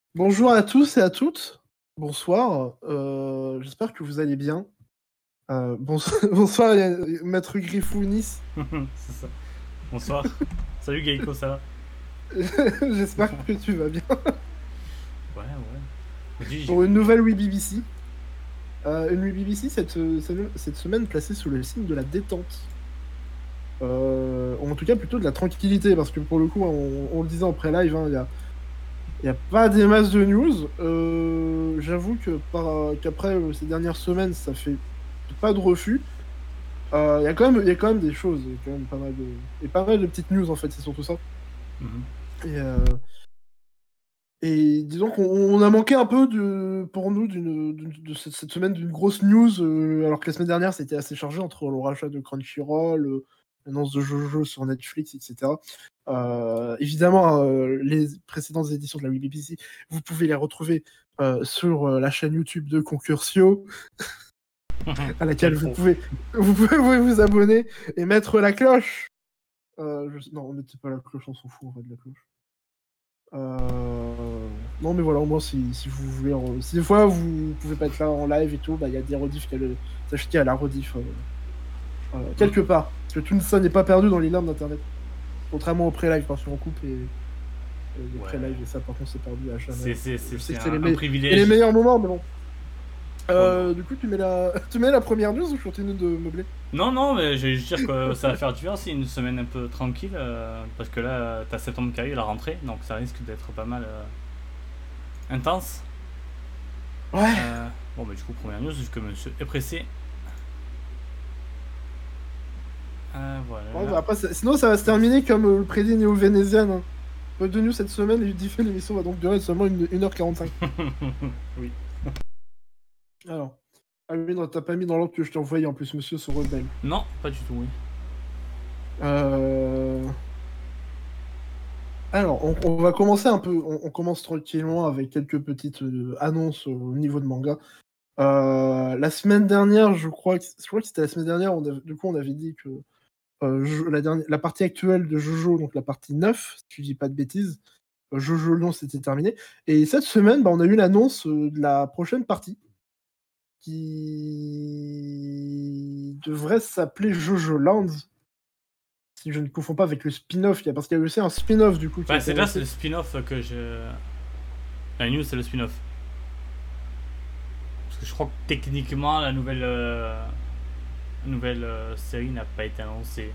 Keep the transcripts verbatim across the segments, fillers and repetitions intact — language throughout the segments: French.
Bonjour à tous et à toutes. Bonsoir. Euh, J'espère que vous allez bien. Euh, bonsoir, bonsoir euh, Maître Griffounis. C'est ça. Bonsoir. Salut Gaïko, ça va? J'espère que tu vas bien. Ouais, ouais. Je dis, j'ai Pour une vu. nouvelle Wii B B C. Euh, une Wii B B C cette, cette, cette semaine placée sous le signe de la détente. Euh, en tout cas, plutôt de la tranquillité, parce que pour le coup, on, on le disait en pré-live, hein, il n'y a, il y a pas des masses de news. Euh, J'avoue que par, qu'après euh, ces dernières semaines, ça fait pas de refus. Euh, Il y a quand même, il y a quand même des choses, il y a quand même pas mal de, et pas mal de petites news en fait, c'est surtout ça. Mhm. Et, euh, et disons qu'on on a manqué un peu de, pour nous d'une, d'une- de cette, cette semaine d'une grosse news, euh, alors que la semaine dernière c'était assez chargé entre le rachat de Crunchyroll, euh, l'annonce de JoJo sur Netflix, et cetera. Euh, évidemment, euh, les précédentes éditions de la Wii B B C, vous pouvez les retrouver euh, sur euh, la chaîne YouTube de Concursio, à laquelle vous Rétro. pouvez, vous pouvez vous abonner et mettre la cloche. Euh, je... Non, on mettait pas la cloche, on s'en fout en fait de la cloche. Euh... Non, mais voilà, au moins si, si vous voulez. en- Si des fois vous pouvez pas être là en live et tout, bah il y a des rediffs. qu'il y a le... Sachez qu'il y a la rediff euh, euh, Mm. quelque part. Parce que tout ça n'est pas perdu dans les larmes d'internet. Contrairement au pré-live, parce qu'on coupe et, et les Ouais. pré-live et ça, par contre, c'est perdu à jamais. C'est, c'est, Je c'est, sais c'est que c'est les, un, un me... c'est les privilège. meilleurs moments, mais bon. Ouais, mais bon. Euh, du coup, tu mets la, tu mets la première news ou je continue de meubler? Non, non, mais je vais juste dire que ça va faire du bien. C'est une semaine un peu tranquille. euh, parce que là, t'as septembre qui arrive, la rentrée. Donc ça risque d'être pas mal euh, intense. Ouais. Euh, bon, bah, du coup, première news, vu que monsieur est pressé. Euh, Ouais, voilà. bah après, ça- sinon, ça va se terminer comme euh, le prédit néo-vénésien, hein. Peu de news cette semaine, et diffé l'émission va donc durer seulement une, une heure quarante-cinq. Oui. Alors, ah oui, non, t'as pas mis dans l'ordre que je t'ai envoyé en plus, monsieur, sur Rebelle. Non, pas du tout, oui. Euh... Alors, on, on va commencer un peu, on, on commence tranquillement avec quelques petites euh, annonces au niveau de manga. Euh, la semaine dernière, je crois que, je crois que c'était la semaine dernière, on avait- du coup, on avait dit que euh, Jo- la, dernière, la partie actuelle de Jojo, donc la partie neuf, si tu dis pas de bêtises, euh, Jojo Lion, c'était terminé. Et cette semaine, bah, on a eu l'annonce euh, de la prochaine partie, qui devrait s'appeler Jojo Land, si je ne confonds pas avec le spin-off, il y a- parce qu'il y a aussi un spin-off du coup qui a Bah, été c'est là, c'est annoncé. le spin-off que je. La news, c'est le spin-off. Parce que je crois que techniquement, la nouvelle, euh, nouvelle euh, série n'a pas été annoncée.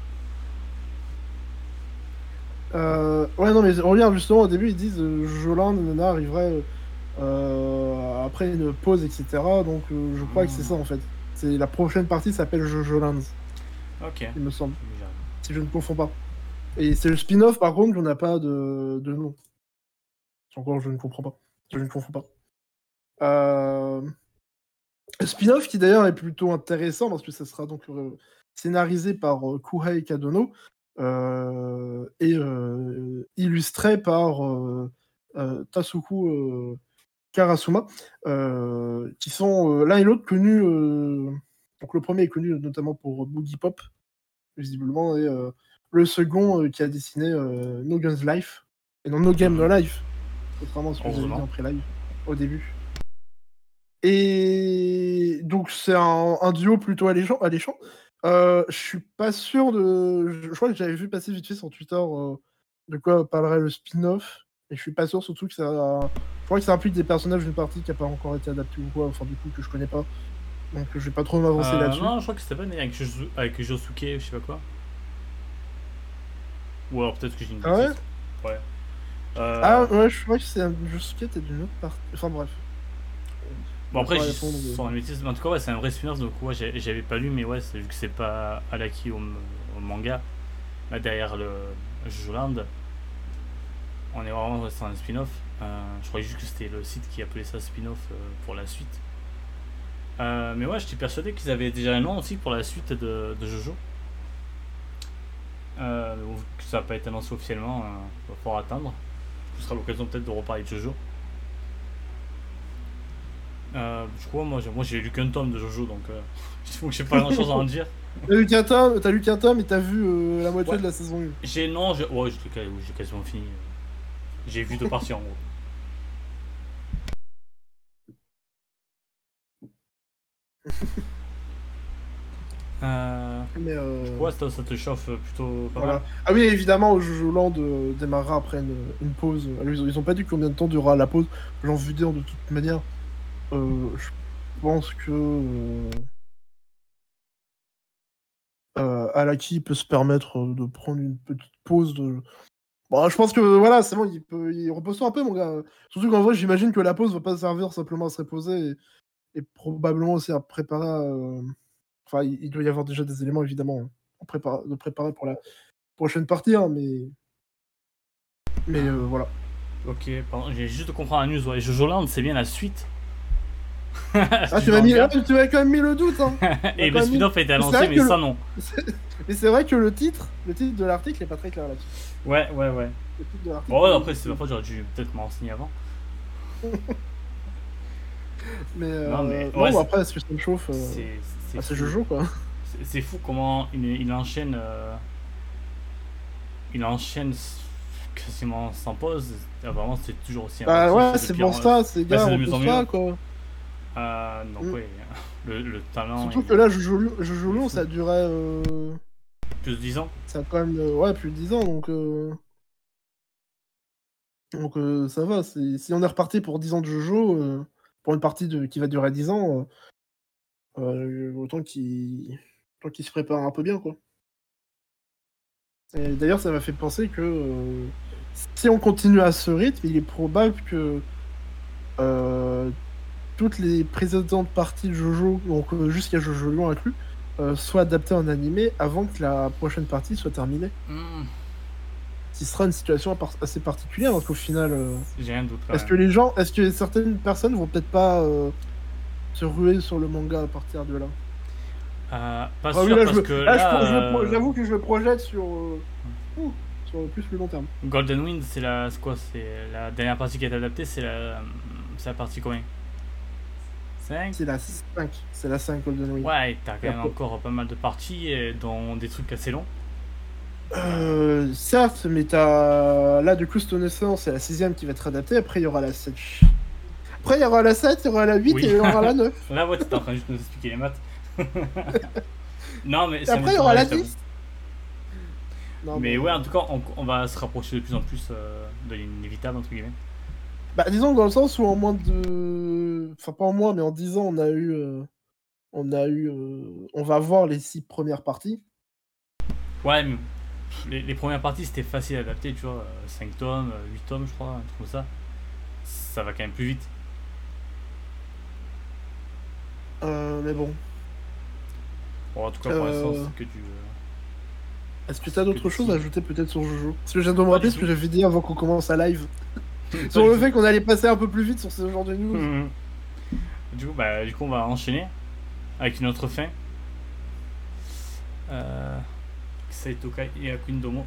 Euh, ouais, non, mais regarde, justement, au début, ils disent euh, Jojo Land, Nana arriverait euh, après une pause, et cetera. Donc, euh, je crois que c'est ça en fait. C'est la prochaine partie s'appelle Jojo Land, Ok. il me semble, Déjà. si je ne confonds pas. Et c'est le spin-off, par contre, qu'on n'a pas de, de nom. Encore, je ne comprends pas. Je ne confonds pas. Euh, Spin-off qui d'ailleurs est plutôt intéressant parce que ça sera donc euh, scénarisé par euh, Kuhei Kadono euh, et euh, illustré par euh, euh, Tasuku euh, Karasuma, euh, qui sont euh, l'un et l'autre connus. euh, donc le premier est connu notamment pour Boogie Pop, visiblement, et euh, le second euh, qui a dessiné euh, No Guns Life, et non No Game No Mhm. Life, contrairement à ce que j'avais dit Heureusement. en pré-live au début. Et donc c'est un, un duo plutôt alléchant. alléchant. Euh, je suis pas sûr de. Je, je crois que j'avais vu passer vite fait sur Twitter euh, de quoi parlerait le spin-off. Et je suis pas sûr surtout que ça. Je crois que ça implique des personnages d'une partie qui n'a pas encore été adaptée ou quoi. Enfin du coup que je connais pas. Donc je vais pas trop m'avancer Euh, là-dessus. non, je crois que c'était pas né avec, Josu- avec Josuke, je sais pas quoi. Ou alors peut-être que j'ai une Ah ouais? bêtise. Ouais. Ah Euh, ouais, je crois que c'est un Josuke peut-être d'une autre partie. Enfin bref. Je Bon, vais après, pas j'ai répondre. son de- bêtise. Mais en tout cas, ouais, c'est un vrai spin-off. Donc, ouais, j'ai- j'avais pas lu, mais ouais, c'est- vu que c'est pas Alaki au, au manga, là derrière le Jojo Land, on est vraiment resté dans un spin-off. Euh, je croyais juste que c'était le site qui appelait ça spin-off euh, pour la suite. Euh, mais ouais, j'étais persuadé qu'ils avaient déjà un nom aussi pour la suite de, de Jojo. Euh, mais bon, vu que ça n'a pas été annoncé officiellement, euh, il va falloir attendre. Ce sera l'occasion peut-être de reparler de Jojo. Euh, je crois, moi, j'ai, moi j'ai lu qu'un tome de Jojo, donc euh, donc j'ai pas grand chose à en dire. T'as lu qu'un tome, t'as lu qu'un tome et t'as vu euh, la moitié Ouais, de la saison un. j'ai non, j'ai, ouais, j'ai, j'ai quasiment fini. J'ai vu deux parties en gros. Euh... Mais euh... Ouais, ça, ça te chauffe plutôt pas voilà. mal. Ah oui, évidemment, Jojo Land euh, démarrera après une, une pause. Alors, ils, ont, ils ont pas dit combien de temps durera la pause. J'en veux dire de toute manière. Euh, je pense que euh, euh, Alaki peut se permettre euh, de prendre une petite pause de. Bon, je pense que voilà, c'est bon, il peut, il repose-toi un peu, mon gars. Surtout qu'en vrai, j'imagine que la pause va pas servir simplement à se reposer et, et probablement aussi à préparer. euh, Enfin, il, il doit y avoir déjà des éléments évidemment hein, en prépa- de préparer pour la prochaine partie, hein, mais mais euh, voilà. Ok, pardon, j'ai juste de comprendre la news. Ouais, Jojo Land, c'est bien la suite. Ah, du tu m'as mis, manga. ah, tu m'as quand même mis le doute, hein. Et le Quand même mis- spin-off a été Mais c'est annoncé, vrai mais que ça le- non. Mais c'est vrai que le titre, le titre de l'article est pas très clair là-dessus. Ouais, ouais, ouais. Le titre de l'article. Bon, ouais, il- après, c'est ma faute, j'aurais dû peut-être m'en renseigner avant. Mais euh, Non, mais non, ouais, bon, c'est- après, est-ce que ça me chauffe euh, c'est c'est ah, c'est fou. Jojo quoi. C'est- C'est fou comment il, il enchaîne. euh, Il enchaîne s- quasiment sans pause. Ah, vraiment, c'est toujours aussi Bah inventif. ouais, et c'est de pire pour en- ça, ces Bah, gars, c'est de mieux en repose-toi mieux. quoi. Euh, donc, Mm. ouais, le, le talent Surtout est que là, Jojo Lion, Jojo il est Lion, fou. ça durait. Euh... Plus de dix ans. Ça a quand même. euh, Ouais, plus de dix ans donc. euh, Donc euh, ça va. c'est- Si on est reparti pour dix ans de Jojo, euh, pour une partie de... qui va durer dix ans, euh, euh, autant qu'il autant qu'il se prépare un peu bien quoi. Et d'ailleurs, ça m'a fait penser que euh, si on continue à ce rythme, il est probable que euh, toutes les précédentes parties de Jojo, donc euh, jusqu'à Jojo Lion inclus, euh, soient adaptées en animé avant que la prochaine partie soit terminée. Hmm, Ce qui sera une situation appar- assez particulière, parce qu'au final, euh, J'ai un doute quand est-ce que même. les gens, est-ce que certaines personnes vont peut-être pas euh, se ruer sur le manga à partir de là? Euh, pas Ah oui, sûr là, je parce me- que là, je là, pro- je me pro- euh, j'avoue que je le projette sur, euh, ouh, sur plus le long terme. Golden Wind, c'est la, c'est quoi? C'est la dernière partie qui a été adaptée. C'est la, c'est la partie combien? cinq. C'est la cinq, c'est la cinq Golden Wind. Ouais, t'as quand Et même après- encore pas mal de parties, euh, dont des trucs assez longs. Euh, certes, mais t'as... Là, du coup, Stone Ocean, c'est la sixième qui va être adaptée. Après, il y aura la sept. Après, il y aura la sept, il y aura la huit Oui. et il y aura la neuf. Là, ouais, t'étais en train de juste nous expliquer les maths. Non, mais Et ça après, il y aura la m'étonnerait, dix. j'avoue. Non, Mais ouais, en tout cas, on, on va se rapprocher de plus en plus euh, de l'inévitable, entre guillemets. Bah, disons que dans le sens où en moins de... Enfin, pas en moins, mais en dix ans, on a eu... euh, On a eu... euh, On va voir les six premières parties. Ouais, mais pff, les, les premières parties, c'était facile à adapter, tu vois. cinq tomes, euh, huit tomes, je crois, un truc comme ça. Ça va quand même plus vite. Euh, mais bon. Bon, en tout cas, pour Euh, l'instant, c'est que du. euh, Est-ce que t'as que d'autres du choses à film. ajouter peut-être sur Jojo? Parce que je viens de me Pas rappeler du ce que tout. j'avais dit avant qu'on commence à live. Pas Sur du le tout. fait qu'on allait passer un peu plus vite sur ce genre de news. Mhm. Du coup, bah, du coup, on va enchaîner avec une autre fin. Euh, Saitokai et Akundomo.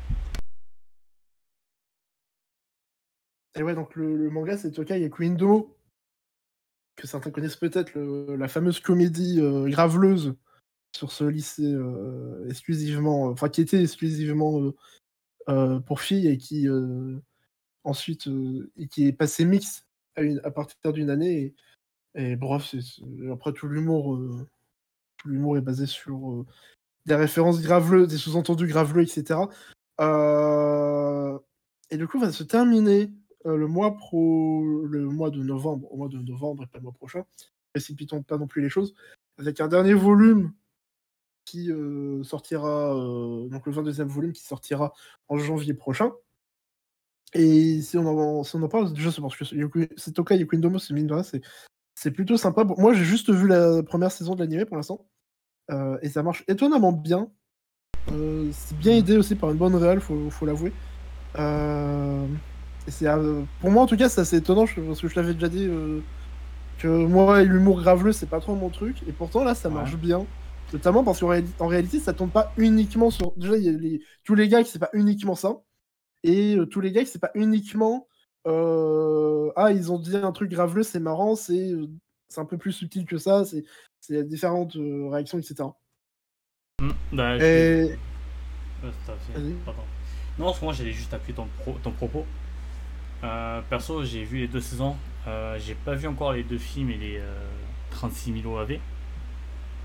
Et ouais, donc le, le manga, c'est Tokai et Queen Do, que certains connaissent peut-être, le- la fameuse comédie euh, graveleuse sur ce lycée euh, exclusivement, enfin qui était exclusivement euh, euh, pour filles et qui euh, ensuite euh, et qui est passé mix à, une- à partir d'une année. Et, et bref, c'est- c'est- après tout l'humour, euh, tout l'humour est basé sur euh, des références graveleuses, des sous-entendus graveleux, et cetera. Euh, Et du coup, va se terminer euh, le mois pro, le mois de novembre, au mois de novembre et pas le mois prochain. Précipitons pas non plus les choses, avec un dernier volume qui euh, sortira, euh, donc le vingt-deuxième volume qui sortira en janvier prochain. Et si on en, si on en parle, déjà c'est parce que Yoku- c'est Tokai et Quindomo, c'est mine de rien, c'est c'est plutôt sympa. Bon, moi, j'ai juste vu la première saison de l'animé pour l'instant, euh, et ça marche étonnamment bien. Euh, c'est bien aidé aussi par une bonne réal, faut, faut l'avouer. Euh, et c'est, euh, pour moi, en tout cas, c'est assez étonnant, je- parce que je l'avais déjà dit, euh, que moi, l'humour graveleux, c'est pas trop mon truc. Et pourtant, là, ça Ouais. marche bien. Notamment parce qu'en réali- en réalité, ça tourne pas uniquement sur. Déjà, il y a les- tous les gars, c'est pas uniquement ça. Et euh, tous les gars, c'est pas uniquement. euh, Ah, ils ont dit un truc graveleux, c'est marrant, c'est euh, c'est un peu plus subtil que ça, c'est c'est différentes euh, réactions, et cetera. Hmm, bah, je vais- Et. Ouais, tout à fait. Vas-y. Pardon. Non, en ce moment, j'allais juste appuyer ton, pro- ton propos. Euh, perso, j'ai vu les deux saisons. Euh, j'ai pas vu encore les deux films et les euh, trente-six mille O A V.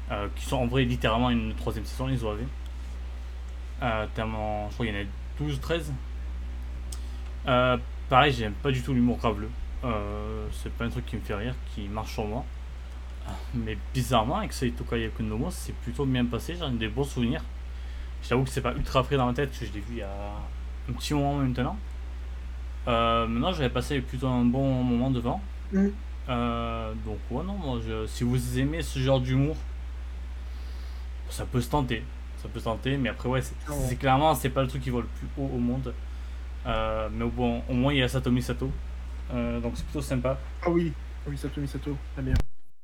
euh, qui sont en vrai littéralement une troisième saison, les O A V. Euh, tellement, je crois qu'il y en a douze treize. Euh, pareil, j'aime pas du tout l'humour graveleux. Euh, c'est pas un truc qui me fait rire, qui marche sur moi. Mais bizarrement, avec Seito Kayako no Mo, c'est plutôt bien passé, j'en ai des bons souvenirs. J'avoue que c'est pas ultra frais dans ma tête, que je l'ai vu il y a un petit moment maintenant. Euh, maintenant, j'avais passé plutôt un bon moment devant. Mm. Euh, donc, ouais, non, moi, je- si vous aimez ce genre d'humour, ça peut se tenter. Ça peut se tenter, mais après, ouais, c'est Ah ouais. c'est clairement, c'est pas le truc qui va le plus haut au monde. Euh, mais bon, au moins, il y a Satomi Sato. Euh, donc, c'est plutôt sympa. Ah oui, oui, Sato Misato, la meilleure.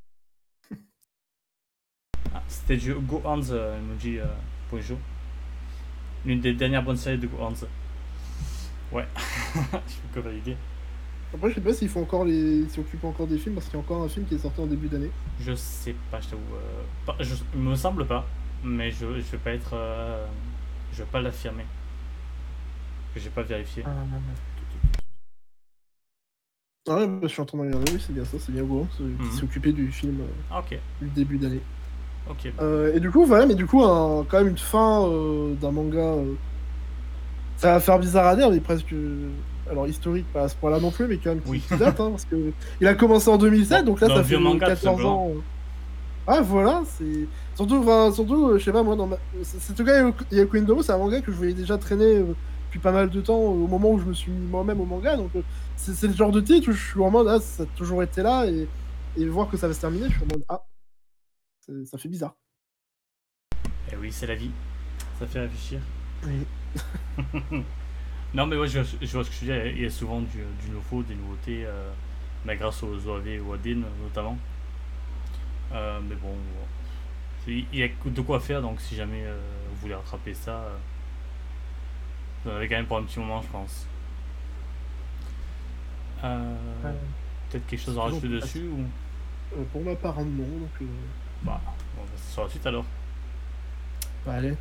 Ah, c'était du Go Hands, euh, il me dit euh, Pojo. L'une des dernières bonnes séries de Go Hands. Ouais, je peux que valider. Après, je sais pas s'ils font encore les, s'ils s'occupent encore des films, parce qu'il y a encore un film qui est sorti en début d'année. Je sais pas, je t'avoue. Euh, pas- je, il me semble pas, mais je, je vais pas être. Euh, je vais pas l'affirmer. Que j'ai pas vérifié. Ah, ah ouais, bah, je suis en train de regarder, oui, c'est bien ça, c'est bien Gohan qui Mhm. s'est occupé du film euh, Ah, ok, du début d'année. ok. bah, Euh, et du coup, voilà, mais du coup, un- quand même une fin euh, d'un manga. euh, Ça va faire bizarre à dire, mais presque. Alors, historique, pas à ce point-là non plus, mais quand même qui, Oui. qui date, hein, parce que il a commencé en deux mille sept, Bon, donc là, dans ça un vieux fait manga, tout quatorze simplement. ans. euh. Ah, voilà, c'est. Surtout, enfin, surtout, euh, je sais pas, moi, dans ma. C'est c'est- en tout cas, Yaku Indomo, c'est un manga que je voyais déjà traîner euh, depuis pas mal de temps, euh, au moment où je me suis mis moi-même au manga, donc euh, c'est c'est le genre de titre où je suis en mode, ah, ça a toujours été là, et, et voir que ça va se terminer, je suis en mode, ah, c'est- ça fait bizarre. Eh oui, c'est la vie. Ça fait réfléchir. Oui. Non, mais ouais, je, je vois ce que je veux dire. Il y a souvent du, du nouveau, des nouveautés, euh, bah, grâce aux O A V ou A D N notamment. Euh, mais bon, il y a de quoi faire, donc si jamais euh, vous voulez rattraper ça, euh, vous en avez quand même pour un petit moment, je pense. Euh, Euh, Peut-être quelque chose c'est à toujours rajouter plus dessus facile. ou. Euh, pour ma part, non, donc. euh, Bah, on va passer sur la suite alors. bah, allez.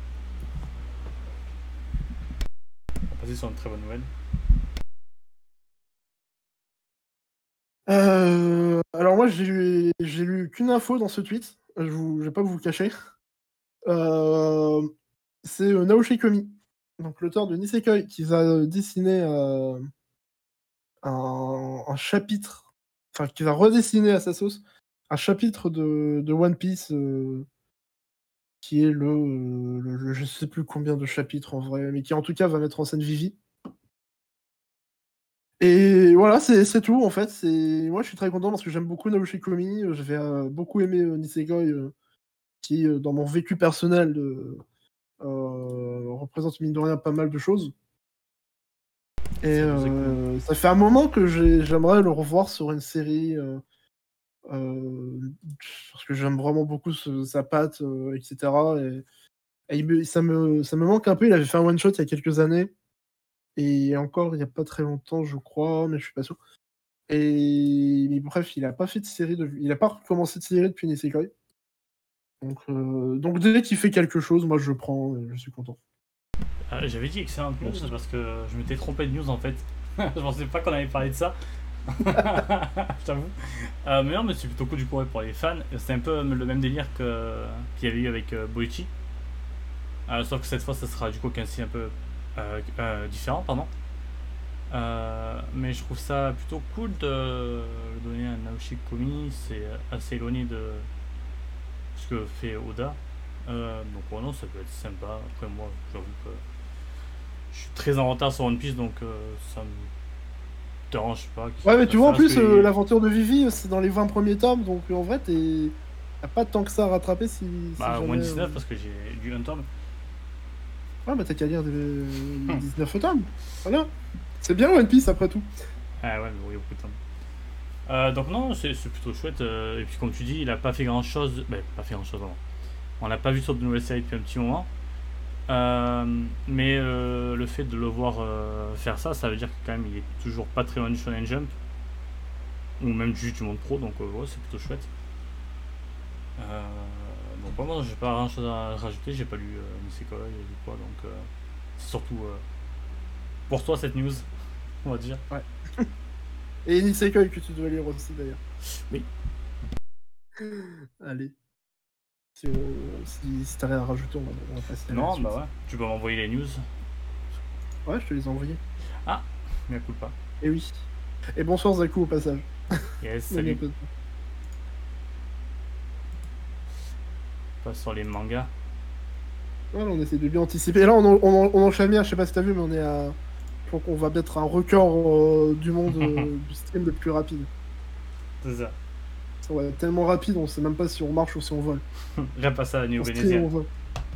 On va passer sur une très bonne nouvelle. Euh, alors moi j'ai lu, j'ai lu qu'une info dans ce tweet, je vous, je vais pas vous le cacher. Euh, c'est euh, Naoshi Komi, donc l'auteur de Nisekoi, qui va dessiner euh, un, un chapitre, enfin qui va redessiner à sa sauce un chapitre de, de One Piece euh, qui est le, euh, le, le- je sais plus combien de chapitres en vrai, mais qui en tout cas va mettre en scène Vivi. Et voilà, c'est c'est tout en fait. C'est moi je suis très content parce que j'aime beaucoup Naoshi Komi, euh, j'avais euh, beaucoup aimé euh, Nisekoi. euh, qui, euh, dans mon vécu personnel, euh, euh, représente mine de rien pas mal de choses. Et Ça nous écoute. euh, ça fait un moment que j'ai- j'aimerais le revoir sur une série, euh, euh, parce que j'aime vraiment beaucoup ce- sa patte, euh, et cetera. Et, et il me- ça me, ça me manque un peu. Il avait fait un one-shot il y a quelques années, et encore il n'y a pas très longtemps, je crois, mais je suis pas sûr. Et mais bref, il a pas fait de série, de... il a pas recommencé de série depuis Nisekoi. Donc, euh, donc dès qu'il fait quelque chose, moi je prends, et je suis content. Euh, J'avais dit excellente news Bon, c'est- parce que je m'étais trompé de news en fait. Je pensais pas qu'on avait parlé de ça. Je t'avoue. Euh, mais non, mais c'est plutôt cool du coup ouais, pour les fans. C'est un peu le même délire que qu'il y avait eu avec euh, Boichi. Euh, sauf que cette fois, ça sera du coup qu'un style un peu euh, euh, différent, pardon. Euh, mais je trouve ça plutôt cool de donner un Naoshi Komi. C'est assez éloigné de ce que fait Oda. Euh, donc ouais, non, ça peut être sympa. Après moi, j'avoue que je suis très en retard sur One Piece, donc euh, ça me dérange pas qu'il Ouais, mais fasse tu vois, ça. en Parce plus, que euh, l'aventure de Vivi, euh, c'est dans les vingt premiers tomes, donc euh, en vrai, t'es... t'as pas tant que ça à rattraper si, si bah, moins jamais. dix-neuf euh, parce que j'ai lu un tome. Ouais, bah t'as qu'à lire des... les dix-neuf tomes. Voilà. C'est bien One Piece après tout. Ah ouais, mais oui, beaucoup de tomes. Euh, donc non, c'est c'est plutôt chouette. euh, et puis comme tu dis, il a pas fait grand chose. Ben, pas fait grand chose vraiment. On l'a pas vu sur de nouvelles séries depuis un petit moment. Euh, mais euh, le fait de le voir euh, faire ça, ça veut dire que quand même il est toujours pas très loin du Shonen Jump. Ou même juste du monde pro, donc euh, ouais, c'est plutôt chouette. Euh, donc vraiment, j'ai pas grand chose à rajouter. J'ai pas lu euh, Nisekoi ou quoi, donc euh, c'est surtout euh, pour toi cette news, on va dire. Ouais. Et Nisekoi que tu dois lire aussi d'ailleurs. Oui. Allez. Si, euh, si, si t'as rien à rajouter, on va, on va passer à la Non, suite. bah ouais. Tu peux m'envoyer les news. Ouais, je te les ai envoyés. Ah, mais écoute pas. Et oui. Et bonsoir Zaku au passage. Yes, Il y a salut. un peu de- Pas sur les mangas. Voilà, on essaie de bien anticiper. Et là, on, en- on, en- on enchaîne bien, je sais pas si t'as vu, mais on est à. Je crois qu'on va mettre un record euh, du monde euh, du stream le plus rapide. C'est ça. Ça va être tellement rapide, on sait même pas si on marche ou si on vole. Repasse à la New On stream ou on Vénézienne. vole.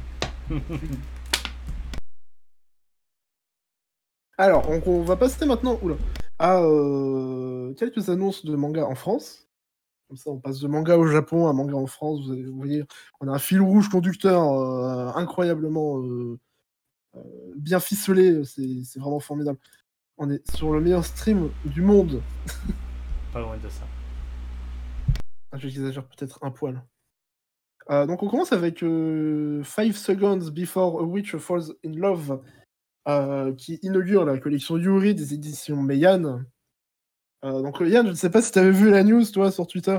Alors, donc on va passer maintenant oula, à euh, quelques annonces de manga en France. Comme ça, on passe de manga au Japon à manga en France. Vous, avez- vous voyez, on a un fil rouge conducteur euh, incroyablement euh, euh, bien ficelé. C'est c'est vraiment formidable. On est sur le meilleur stream du monde. Pas loin de ça. Ah, j'exagère peut-être un poil. Euh, donc on commence avec euh, Five Seconds Before a Witch Falls in Love, euh, qui inaugure la collection Yuri des éditions Meian. Euh, donc Yann, je ne sais pas si tu avais vu la news, toi, sur Twitter.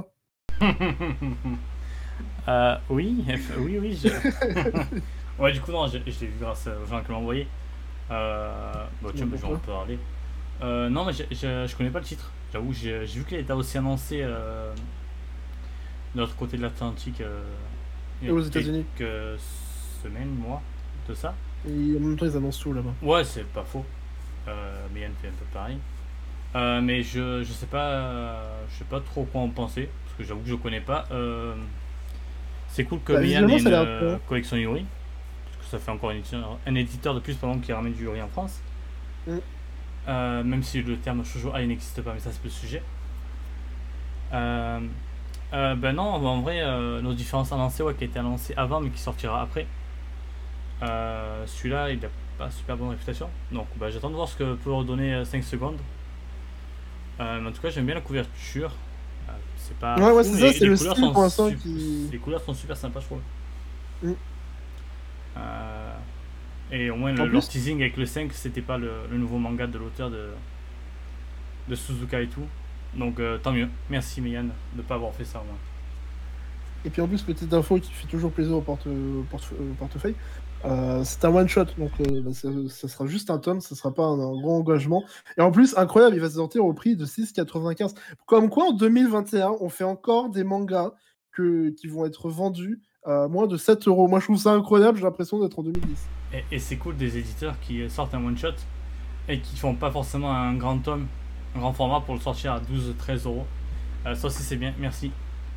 euh, oui, F- oui, oui. Je... ouais, du coup, non, je, je l'ai vu grâce aux gens qui l'ont envoyé. Euh, bon, tiens, bah, je vais en parler. Euh, non, mais je, je, je connais pas le titre. J'avoue, j'ai j'ai vu qu'il était aussi annoncé euh, de l'autre côté de l'Atlantique euh, il y Et a aux États-Unis. quelques semaines, mois de ça. Et en même temps, ils annoncent tout là-bas. Ouais, c'est pas faux. Euh, mais Yann fait un peu pareil. Euh, mais je, je sais pas euh, je sais pas trop quoi en penser parce que j'avoue que je connais pas. Euh, c'est cool que Bah, Meian visiblement, ait ça a une l'air euh, cool. collection Yuri parce que ça fait encore une éditeur- un éditeur de plus pardon, qui ramène du Yuri en France. Mm. Euh, même si le terme shoujo ai n'existe pas, mais ça c'est le sujet. Euh, euh, ben non, en vrai, euh, nos différences annoncées, ouais, qui a été annoncé avant mais qui sortira après. Euh, celui-là, il a pas super bonne réputation, donc bah, j'attends de voir ce que peut redonner euh, cinq secondes. Euh, mais en tout cas, j'aime bien la couverture. Euh, c'est pas Ouais, ouais, fou, c'est mais ça, c'est les le couleurs style sont pour l'instant sup- qui. les couleurs sont super sympas, je trouve. Mm. Euh, et au moins, En le, leur plus, teasing avec le cinq, c'était pas le, le nouveau manga de l'auteur de, de Suzuka et tout. Donc, euh, tant mieux. Merci, Meian, de pas avoir fait ça au moins. et puis en plus, petite info qui fait toujours plaisir au, porte... au porte- au portefeuille. Euh, c'est un one shot, donc euh, bah, ça, ça sera juste un tome, ça sera pas un, un gros engagement. Et en plus, incroyable, il va se sortir au prix de six quatre-vingt-quinze. Comme quoi, en deux mille vingt et un, on fait encore des mangas que, qui vont être vendus à moins de sept euros. Moi, je trouve ça incroyable, j'ai l'impression d'être en deux mille dix. Et, et c'est cool des éditeurs qui sortent un one shot et qui font pas forcément un grand tome, un grand format pour le sortir à douze treize euros. Euh, ça aussi, c'est bien, merci.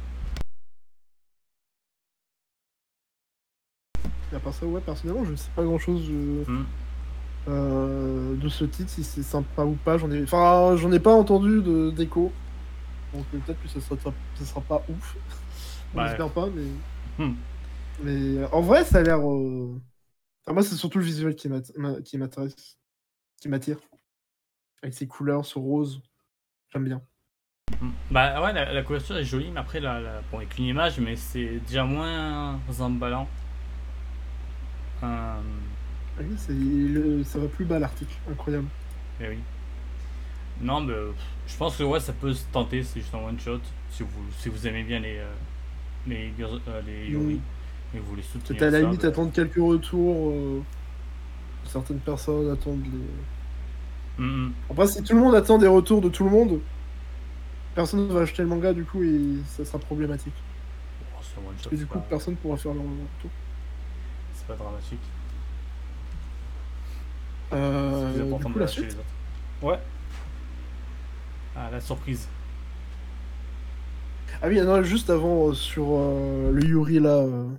Et à part ça, ouais, personnellement, je ne sais pas grand-chose de, Hmm. euh, de ce titre, si c'est sympa ou pas. J'en ai, enfin, j'en ai pas entendu de d'écho. Donc euh, peut-être que ça sera, ça sera pas ouf. On Bah, l'espère pas, mais, hmm. mais euh, en vrai, ça a l'air. euh, Enfin, moi, c'est surtout le visuel qui m'int- m'a- qui m'intéresse, qui m'attire. Avec ses couleurs, ce rose, j'aime bien. Hmm. Bah ouais, la, la couverture est jolie, mais après, la, la- bon, avec une image, mais c'est déjà moins emballant. Euh, Ah oui, c'est le- ça va plus bas l'article, incroyable. mais oui. Non, mais euh, je pense que ouais, ça peut se tenter, c'est juste un one shot. Si vous, si vous aimez bien les, euh, les, girls- euh, les Yuri Mm. et que vous voulez Peut-être soutenir à la ça, limite bah, attendre quelques retours. euh, Certaines personnes attendent les. hmm, hmm. Après, si tout le monde attend des retours de tout le monde, personne ne va acheter le manga du coup et ça sera problématique. Bon, c'est un one shot, Et c'est du coup, pas, personne pourra faire leur retour. c'est pas dramatique. C'est plus Euh, du important coup, de la lâcher les suite. autres. Ouais. Ah, la surprise. Ah oui, non, juste avant, euh, sur euh, le Yuri là. euh,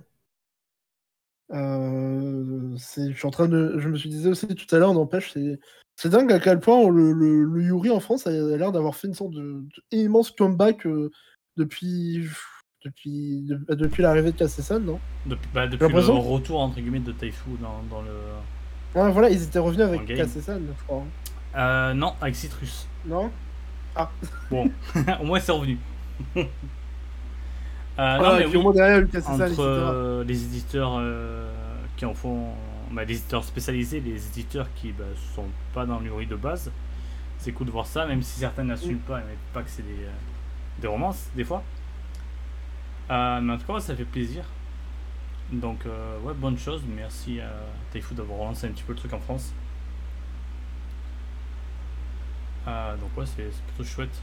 euh, c'est- je suis en train de. Je me suis dit aussi tout à l'heure, n'empêche, c'est. C'est dingue à quel point le, le- le Yuri en France a, a l'air d'avoir fait une sorte de, de immense comeback euh, depuis depuis de- depuis l'arrivée de Kassesan, non? Depuis, bah, J'ai depuis le l'impression. retour entre guillemets de Taifu dans, dans le Ouais, voilà, ils étaient revenus en avec game. Kassesan, je crois. Euh, non, avec Citrus. Non? Ah. Bon, au moins c'est revenu. Euh, non, Voilà, mais et puis au oui, moins derrière, il y a eu Kassesan, entre et cetera. euh, les éditeurs euh, qui en font, bah, les éditeurs spécialisés, les éditeurs qui bah, sont pas dans l'Uri de base, c'est cool de voir ça, même si certains n'assument Mm. pas et mettent pas que c'est des, euh, des romances, des fois. Euh, mais en tout cas, ça fait plaisir. Donc, euh, ouais, bonne chose. Merci à Taifu d'avoir relancé un petit peu le truc en France. Euh, donc, ouais, c'est c'est plutôt chouette.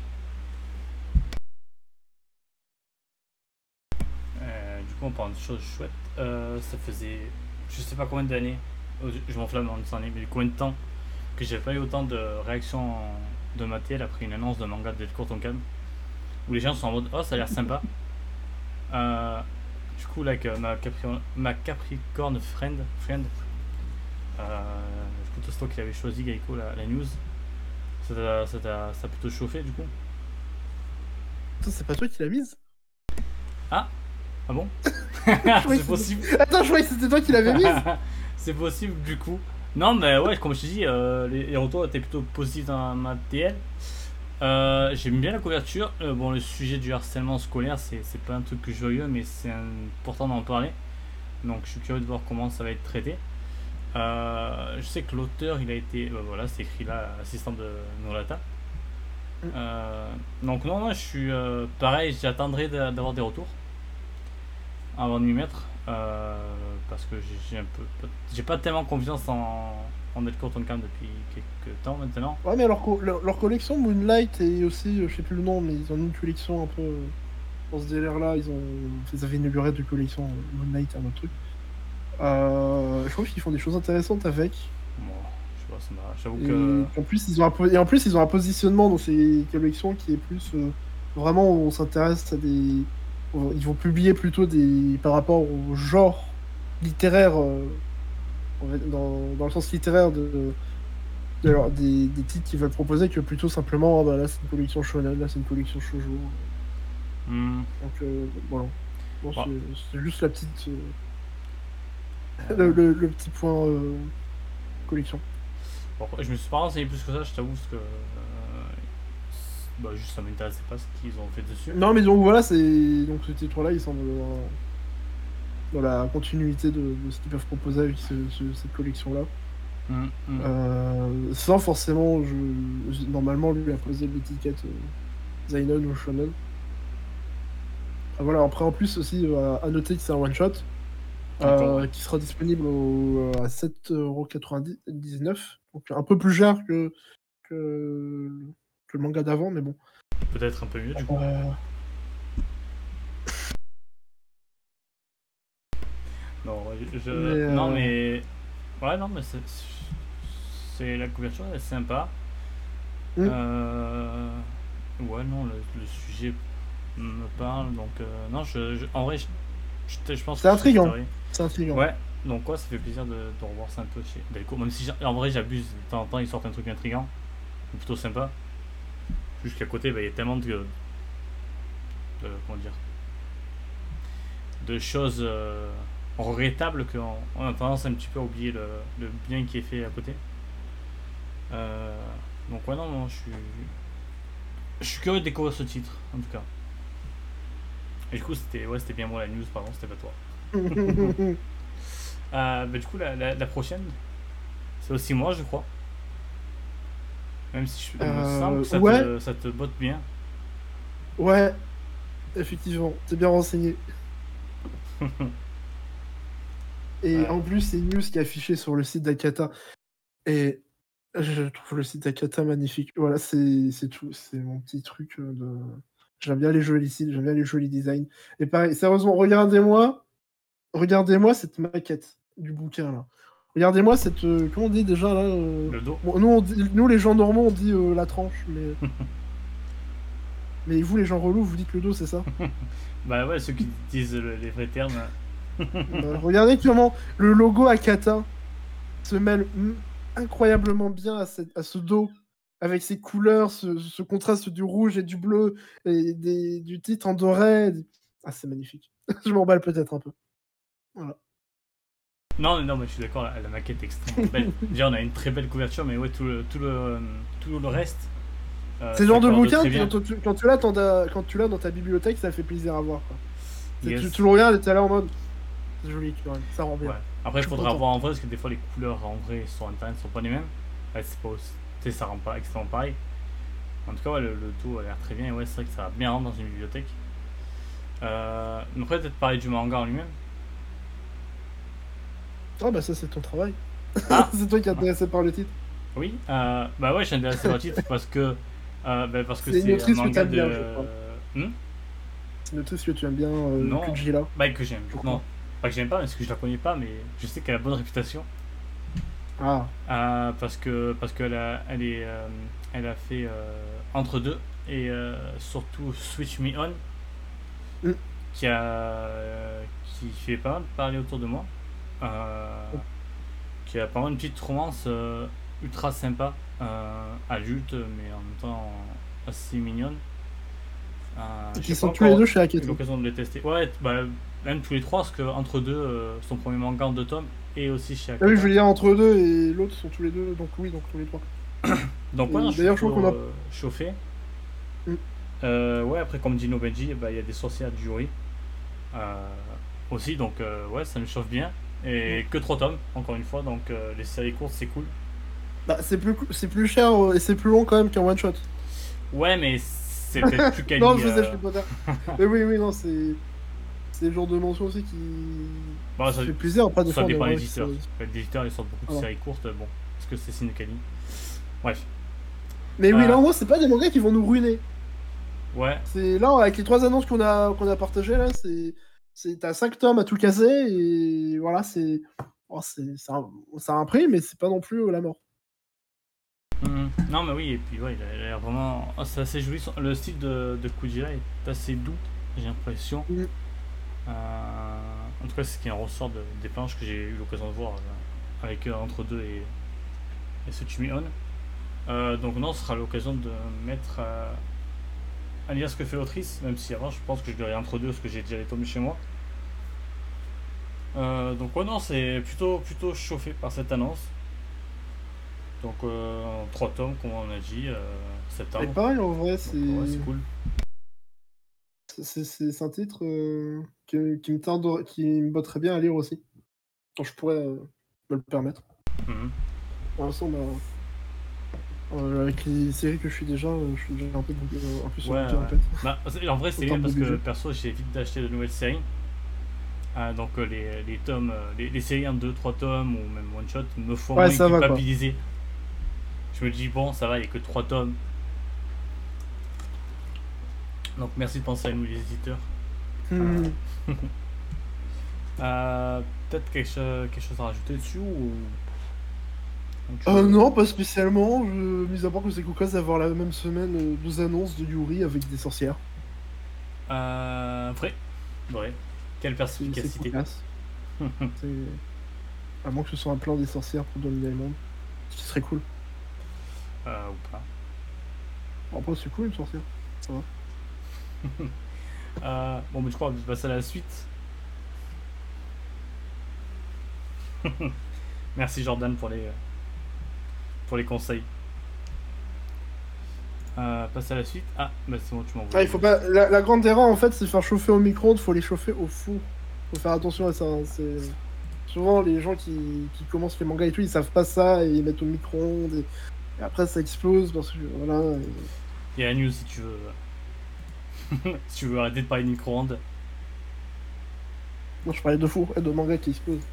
Euh, du coup, on parle de choses chouettes. Euh, ça faisait je sais pas combien d'années, oh, je, je m'enflamme en disant années, mais combien de temps que j'ai pas eu autant de réactions de ma T L après une annonce de manga de Delcourt Tonkam où les gens sont en mode oh, ça a l'air sympa. Euh, du coup, là, like, ma, Capri- ma Capricorn Friend, friend euh, du coup, c'est toi qui avait choisi, Gaiko, la, la news. Ça t'a ça t'a- ça a plutôt chauffé du coup. Ça, c'est pas toi qui l'as mise? Ah, ah bon. Je croyais C'est que possible. c'était- Attends, je croyais que c'était toi qui l'avais mise. C'est possible du coup. Non, mais ouais, comme je te dis, euh, les, les retours étaient plutôt positifs dans ma T L. Euh, J'aime bien la couverture. Euh, bon, le sujet du harcèlement scolaire, c'est c'est pas un truc que joyeux, mais c'est important d'en parler. Donc, je suis curieux de voir comment ça va être traité. Euh, je sais que l'auteur, il a été. Bah, voilà, c'est écrit là, assistant de Nolata. Euh, donc, non, non, je suis euh, pareil, j'attendrai d'a- d'avoir des retours avant de m'y mettre. Euh, parce que j'ai j'ai un peu. J'ai pas tellement confiance en, en Delcourt Tonkam depuis quelques temps maintenant. Ouais, mais leur, co- leur, leur collection Moonlight et aussi, euh, je sais plus le nom, mais ils ont une collection un peu euh, dans ce délire-là. Ils ont, ils avaient inauguré deux collections euh, Moonlight et un autre truc. Euh, je trouve qu'ils font des choses intéressantes avec. Bon, je sais pas, ça m'a- j'avoue que. Et en plus, ils ont un, po- et en plus, ils ont un positionnement dans ces collections qui est plus euh, vraiment où on s'intéresse à des. Ils vont publier plutôt des par rapport au genre littéraire, euh, en fait, dans, dans le sens littéraire de, de leur- des, des titres qu'ils veulent proposer que plutôt simplement ah bah là c'est une collection shonen, là c'est une collection shoujo. Hmm, Donc euh, voilà. Bon, bon, c'est c'est juste la petite euh, le, euh, le- le petit point euh, collection. bon, je me suis pas renseigné plus que ça, je t'avoue, parce que. euh, bah, juste ça m'intéressait pas ce qu'ils ont fait dessus. Non mais donc voilà, c'est donc ce titre-là, il semble dans, dans la continuité de, de ce qu'ils peuvent proposer avec ce- ce- cette collection-là. Hmm, hmm. Euh, sans forcément, je, je- normalement, lui a posé l'étiquette euh, Seinen ou Shonen. Ah, voilà, après en plus aussi, euh, à noter que c'est un one-shot Encore, ouais. euh, qui sera disponible au- à sept euros quatre-vingt-dix-neuf, donc un peu plus cher que, que, que le manga d'avant, mais bon. Peut-être un peu mieux du coup. Euh, Non, ouais, je. mais Non, euh, mais. Ouais, non, mais c'est. C'est la couverture, elle est sympa. hmm, Euh... Ouais, non, le, le sujet me parle, donc. euh, Non, je, je- en vrai, je, je, je pense c'est que je intriguant. testerai. C'est intriguant. Ouais, donc ouais, ça fait plaisir de, de revoir ça un peu chez Delcourt. Même si j'a- en vrai, j'abuse, de temps en temps, ils sortent un truc intriguant, ou plutôt sympa. Jusqu'à côté, bah, il y a tellement de, de. Comment dire, de choses euh, regrettables qu'on on a tendance un petit peu à oublier le, le bien qui est fait à côté. Euh, donc ouais, non, non, je suis je suis curieux de découvrir ce titre en tout cas. Et du coup, c'était ouais, c'était bien moi la news, pardon, c'était pas toi. Euh, bah, du coup, la, la, la prochaine, c'est aussi moi, je crois. Même si je, il me semble Euh, que ça ouais, te, ça te botte bien. ouais, effectivement, t'es bien renseigné. Et Euh, en plus, c'est une news qui est affichée sur le site d'Akata. Et je trouve le site d'Akata magnifique. Voilà, c'est c'est tout. C'est mon petit truc euh, de. J'aime bien les jolis sites, j'aime bien les jolis designs. Et pareil, sérieusement, regardez-moi, regardez-moi cette maquette du bouquin là. Regardez-moi cette. euh, comment on dit déjà là euh, le dos. bon, nous, on dit- nous, les gens normaux, on dit euh, la tranche, mais. Mais vous, les gens relous, vous dites le dos, c'est ça? Bah ouais, ceux qui disent le- les vrais termes. Bah, regardez comment le logo Akata se mêle mm, incroyablement bien à, cette- à ce dos, avec ses couleurs, ce, ce contraste du rouge et du bleu, et des- du titre en doré. Ah, c'est magnifique. Je m'emballe peut-être un peu. Voilà. Non, non, mais je suis d'accord, la, la maquette est extrêmement belle. Déjà, on a une très belle couverture, mais ouais, tout le, tout le, euh, tout le reste, euh, C'est le genre de s'accorde bouquin, très puis bien. quand tu, quand tu l'as dans ta- quand tu l'as dans ta bibliothèque, ça fait plaisir à voir, quoi. C'est- Tu, Yes. tu le regardes et t'es là en mode. C'est joli, quand même. Ça rend bien. Ouais. Après, il Je suis faudra content. voir en vrai, parce que des fois, les couleurs en vrai sur internet sont pas les mêmes. Ouais, c'est pas aussi- tu sais, ça rend pas extrêmement pareil. En tout cas, ouais, le, le tout a l'air très bien, et ouais, c'est vrai que ça va bien rendre dans une bibliothèque. Euh, mais après, peut-être parler du manga en lui-même. Ah bah ça c'est ton travail. Ah. C'est toi qui es intéressé par le titre. Oui, euh, bah ouais, je suis intéressé par le titre parce que euh, bah parce que C'est une c'est un autrice que manga t'aimes bien, je de. crois. Hmm. C'est une autrice que tu aimes bien, euh, Non, Kujira, bah que j'aime. je Non, crois. pas que j'aime pas, parce que je la connais pas, mais je sais qu'elle a bonne réputation. Ah, Euh, parce que parce qu'elle a, elle est, euh, elle a fait euh, Entre deux et euh, surtout Switch Me On, mm. qui a euh, qui fait pas mal parler autour de moi. Euh, qui a apparemment une petite romance euh, ultra sympa, euh, adulte, mais en même temps assez mignonne. Euh, Et j'ai qui pas sont tous les encore deux chez eu Aketo. l'occasion de les tester. Ouais, bah, même tous les trois, parce que Entre deux, euh, son premier manga en deux tomes, et aussi chez Ah oui, je Akata. veux dire entre deux et l'autre sont tous les deux, donc oui, donc tous les trois. Donc ouais, non, Et je suis d'ailleurs, je crois qu'on toujours a. euh, chauffé. Mm. Euh, ouais, après, comme dit Nobenji, bah, il y a des sorcières du Yuri. Euh, aussi, donc euh, ouais, ça me chauffe bien. Mm. Et que trois tomes, encore une fois, donc euh, les séries courtes, c'est cool. Bah, c'est plus, cou- c'est plus cher euh, et c'est plus long quand même qu'un one shot. Ouais, mais c'est peut-être plus Non, quali. je sais, je Euh... suis pas d'accord. Mais oui, oui, non, c'est. C'est le genre de mention aussi qui. Bon, qui ça, fait plaisir. Après, des ça fois, on dépend des aimerait que ça. éditeurs. Les éditeurs, ils sortent beaucoup de Voilà. séries courtes, bon, est-ce que c'est signe quali? Bref. Mais oui, Euh, là, au moins, c'est pas des mangas qui vont nous ruiner. ouais, C'est là, avec les trois annonces qu'on a, qu'on a partagées, là, c'est. c'est- T'as cinq tomes à tout casser et voilà, c'est. Oh, c'est c'est un... c'est un prix, mais c'est pas non plus euh, la mort. mhm. Non, mais oui, et puis ouais, il a il a l'air vraiment. Oh, c'est assez joli. son- Le style de, de Kujira est assez doux, j'ai l'impression. Mm. Euh, En tout cas, c'est ce qui en ressort de- des planches que j'ai eu l'occasion de voir euh, avec euh, Entre deux et, et Tsuchimi On. Euh, donc, non, ce sera l'occasion de mettre euh, à lire ce que fait l'autrice, même si avant, je pense que je lirai Entre deux parce que j'ai déjà les tomes chez moi. Euh, donc, ouais, non, c'est plutôt, plutôt chauffé par cette annonce. Donc, euh, trois tomes, comme on a dit, euh, Et septembre. pareil, en vrai, Donc, ouais, c'est c'est. cool. C'est c'est- c'est un titre euh, qui, qui me tente, qui me botterait bien à lire aussi. Quand je pourrais euh, me le permettre. Mhm. Pour l'instant, bah, euh, avec les séries que je suis déjà, euh, je suis déjà un peu, bouqué- euh, un peu sur Ouais, le bouquin en ouais. fait, Bah, en vrai, en c'est bien termes de parce que budget. perso, j'évite d'acheter de nouvelles séries. Ah, donc, euh, les, les tomes, euh, les, les séries en deux trois tomes ou même one shot me font Ouais, moins ça va quoi. culpabiliser. Je me dis, bon, ça va, il n'y a que trois tomes. Donc, merci de penser à nous, les éditeurs. Hmm. Euh, euh, Peut-être quelque, chose- quelque chose à rajouter dessus ou. ou tu Euh, veux- non, pas spécialement. Je... Mis à part que c'est cocasse d'avoir la même semaine euh, deux annonces de Yuri avec des sorcières. Euh, vrai. Vrai. Quelle C'est c'est perspicacité. cocasse. C'est... À moins que ce soit un plan des sorcières pour dominer le monde. Ce qui serait cool. Euh, ou pas. Bon, après, c'est cool une sorcière. Ça va. Euh, bon, mais je crois qu'on va passer à la suite. Merci Jordan pour les, pour les conseils. Euh, passe à la suite. Ah, bah c'est bon, tu m'as Ah, envoyé il les faut news. pas... la, la grande erreur, en fait, c'est faire chauffer au micro-ondes, faut les chauffer au four. Faut faire attention à ça. Hein. C'est... Souvent, les gens qui, qui commencent les mangas et tout, ils savent pas ça et ils mettent au micro-ondes. Et... et après, ça explose parce que, voilà. et- Il y a la news si tu veux. Si tu veux arrêter de parler de micro-ondes. Non, je parlais de four et de manga qui explosent.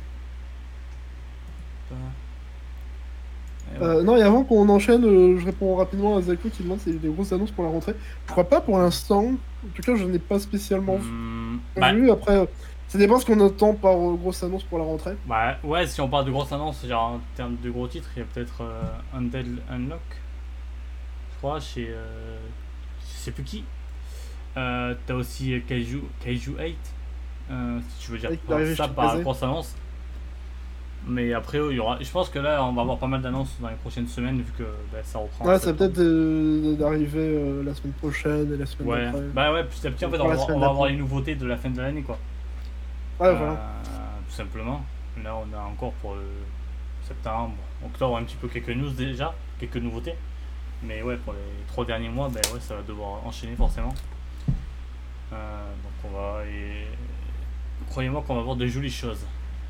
Et ouais. Euh, non, et avant qu'on enchaîne, euh, je réponds rapidement à Zako qui demande s'il y a eu des grosses annonces pour la rentrée. Je crois pas pour l'instant. En tout cas, je n'ai pas spécialement Hmm, bah, vu. Après, euh, ça dépend ce qu'on entend par euh, grosse annonce pour la rentrée. bah, ouais, si on parle de grosses annonces, genre en termes de gros titres, il y a peut-être euh, Undead Unlock, je crois, chez. Euh, je sais plus qui. Euh, T'as aussi euh, Kaiju, Kaiju huit, euh, si tu veux dire Et qu'il est par arrivé ça chez par Kazé. grosse annonce. Mais après, il y aura. Je pense que là, on va avoir pas mal d'annonces dans les prochaines semaines, vu que bah, ça reprend en Ouais, ça va septembre. peut-être euh, d'arriver euh, la semaine prochaine et la semaine Ouais, d'après. bah ouais, petit à petit, en fait, Pour on la va, semaine on va avoir d'après. les nouveautés de la fin de l'année, quoi. Ouais, voilà. Euh, Tout simplement. Là, on a encore pour euh, septembre, octobre, un petit peu quelques news déjà, quelques nouveautés. Mais ouais, pour les trois derniers mois, ben ouais, ça va devoir enchaîner forcément. Euh, donc on va. Et... Croyez-moi qu'on va voir de jolies choses.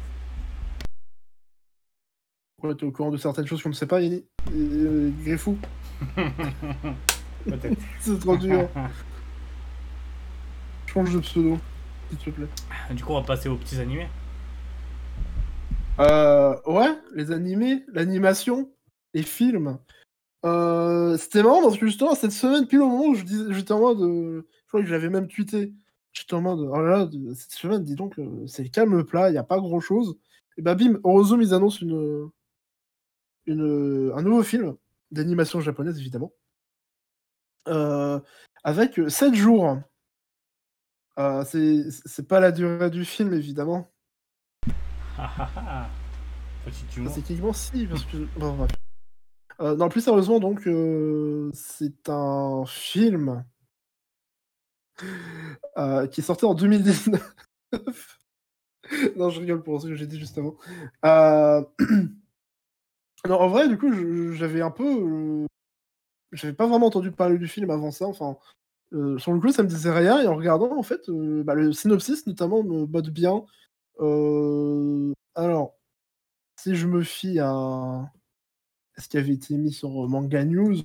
Ouais, t'es au courant de certaines choses qu'on ne sait pas, Yanni. Et, euh, Griffou, Peut-être. c'est trop dur. Change de pseudo, s'il te plaît. Du coup, on va passer aux petits animés. Euh, ouais, les animés, l'animation, les films. Euh, c'était marrant parce que justement, cette semaine, pile au moment où je disais, j'étais en mode. euh, je crois que j'avais même tweeté. J'étais en mode, oh là là, de- cette semaine, dis donc, euh, c'est le calme plat, il n'y a pas grand chose. Et bah bim, Eurozone, ils annoncent une, une, un nouveau film d'animation japonaise, évidemment. Euh, avec sept jours. Euh, c'est c'est pas la durée du film, évidemment. Ah ah ah. Petit Enfin, humour. c'est techniquement si, parce que. Bon, bref. Euh, non, plus sérieusement, donc, euh, c'est un film euh, qui est sorti en deux mille dix-neuf. Non, je rigole pour ce que j'ai dit juste avant. Euh... Non, en vrai, du coup, je- j'avais un peu. euh, J'avais pas vraiment entendu parler du film avant ça. Enfin, euh, sur le coup, ça me disait rien. Et en regardant, en fait, euh, bah, le synopsis, notamment, me botte bien. Euh, Alors, si je me fie à ce qui avait été mis sur Manga News,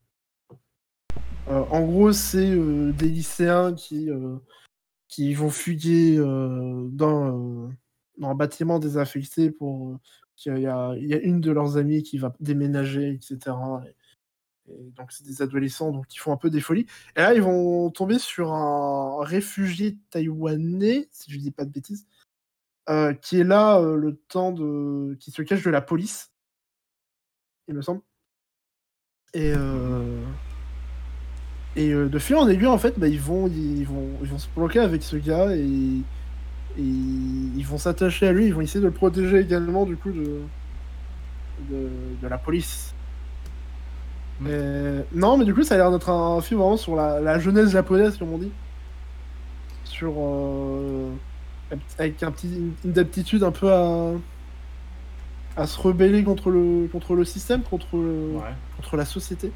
euh, en gros, c'est euh, des lycéens qui, euh, qui vont fuguer euh, dans, euh, dans un bâtiment désaffecté pour. euh, qu'il y a, il y a une de leurs amies qui va déménager, et cetera. Et, et donc, c'est des adolescents donc, qui font un peu des folies. Et là, ils vont tomber sur un réfugié taïwanais, si je dis pas de bêtises, euh, qui est là euh, le temps de. Qui se cache de la police, il me semble. Et, euh, et euh, de fil en aiguille, en fait, bah, ils, vont, ils, vont, ils vont se bloquer avec ce gars et, et ils vont s'attacher à lui, ils vont essayer de le protéger également du coup de, de, de la police. Mm. Et- Non, mais du coup, ça a l'air d'être un film vraiment sur la, la jeunesse japonaise, comme on dit. Sur. euh, Avec un petit, une, une aptitude un peu à, à se rebeller contre le, contre le système, contre, le- Ouais. contre la société.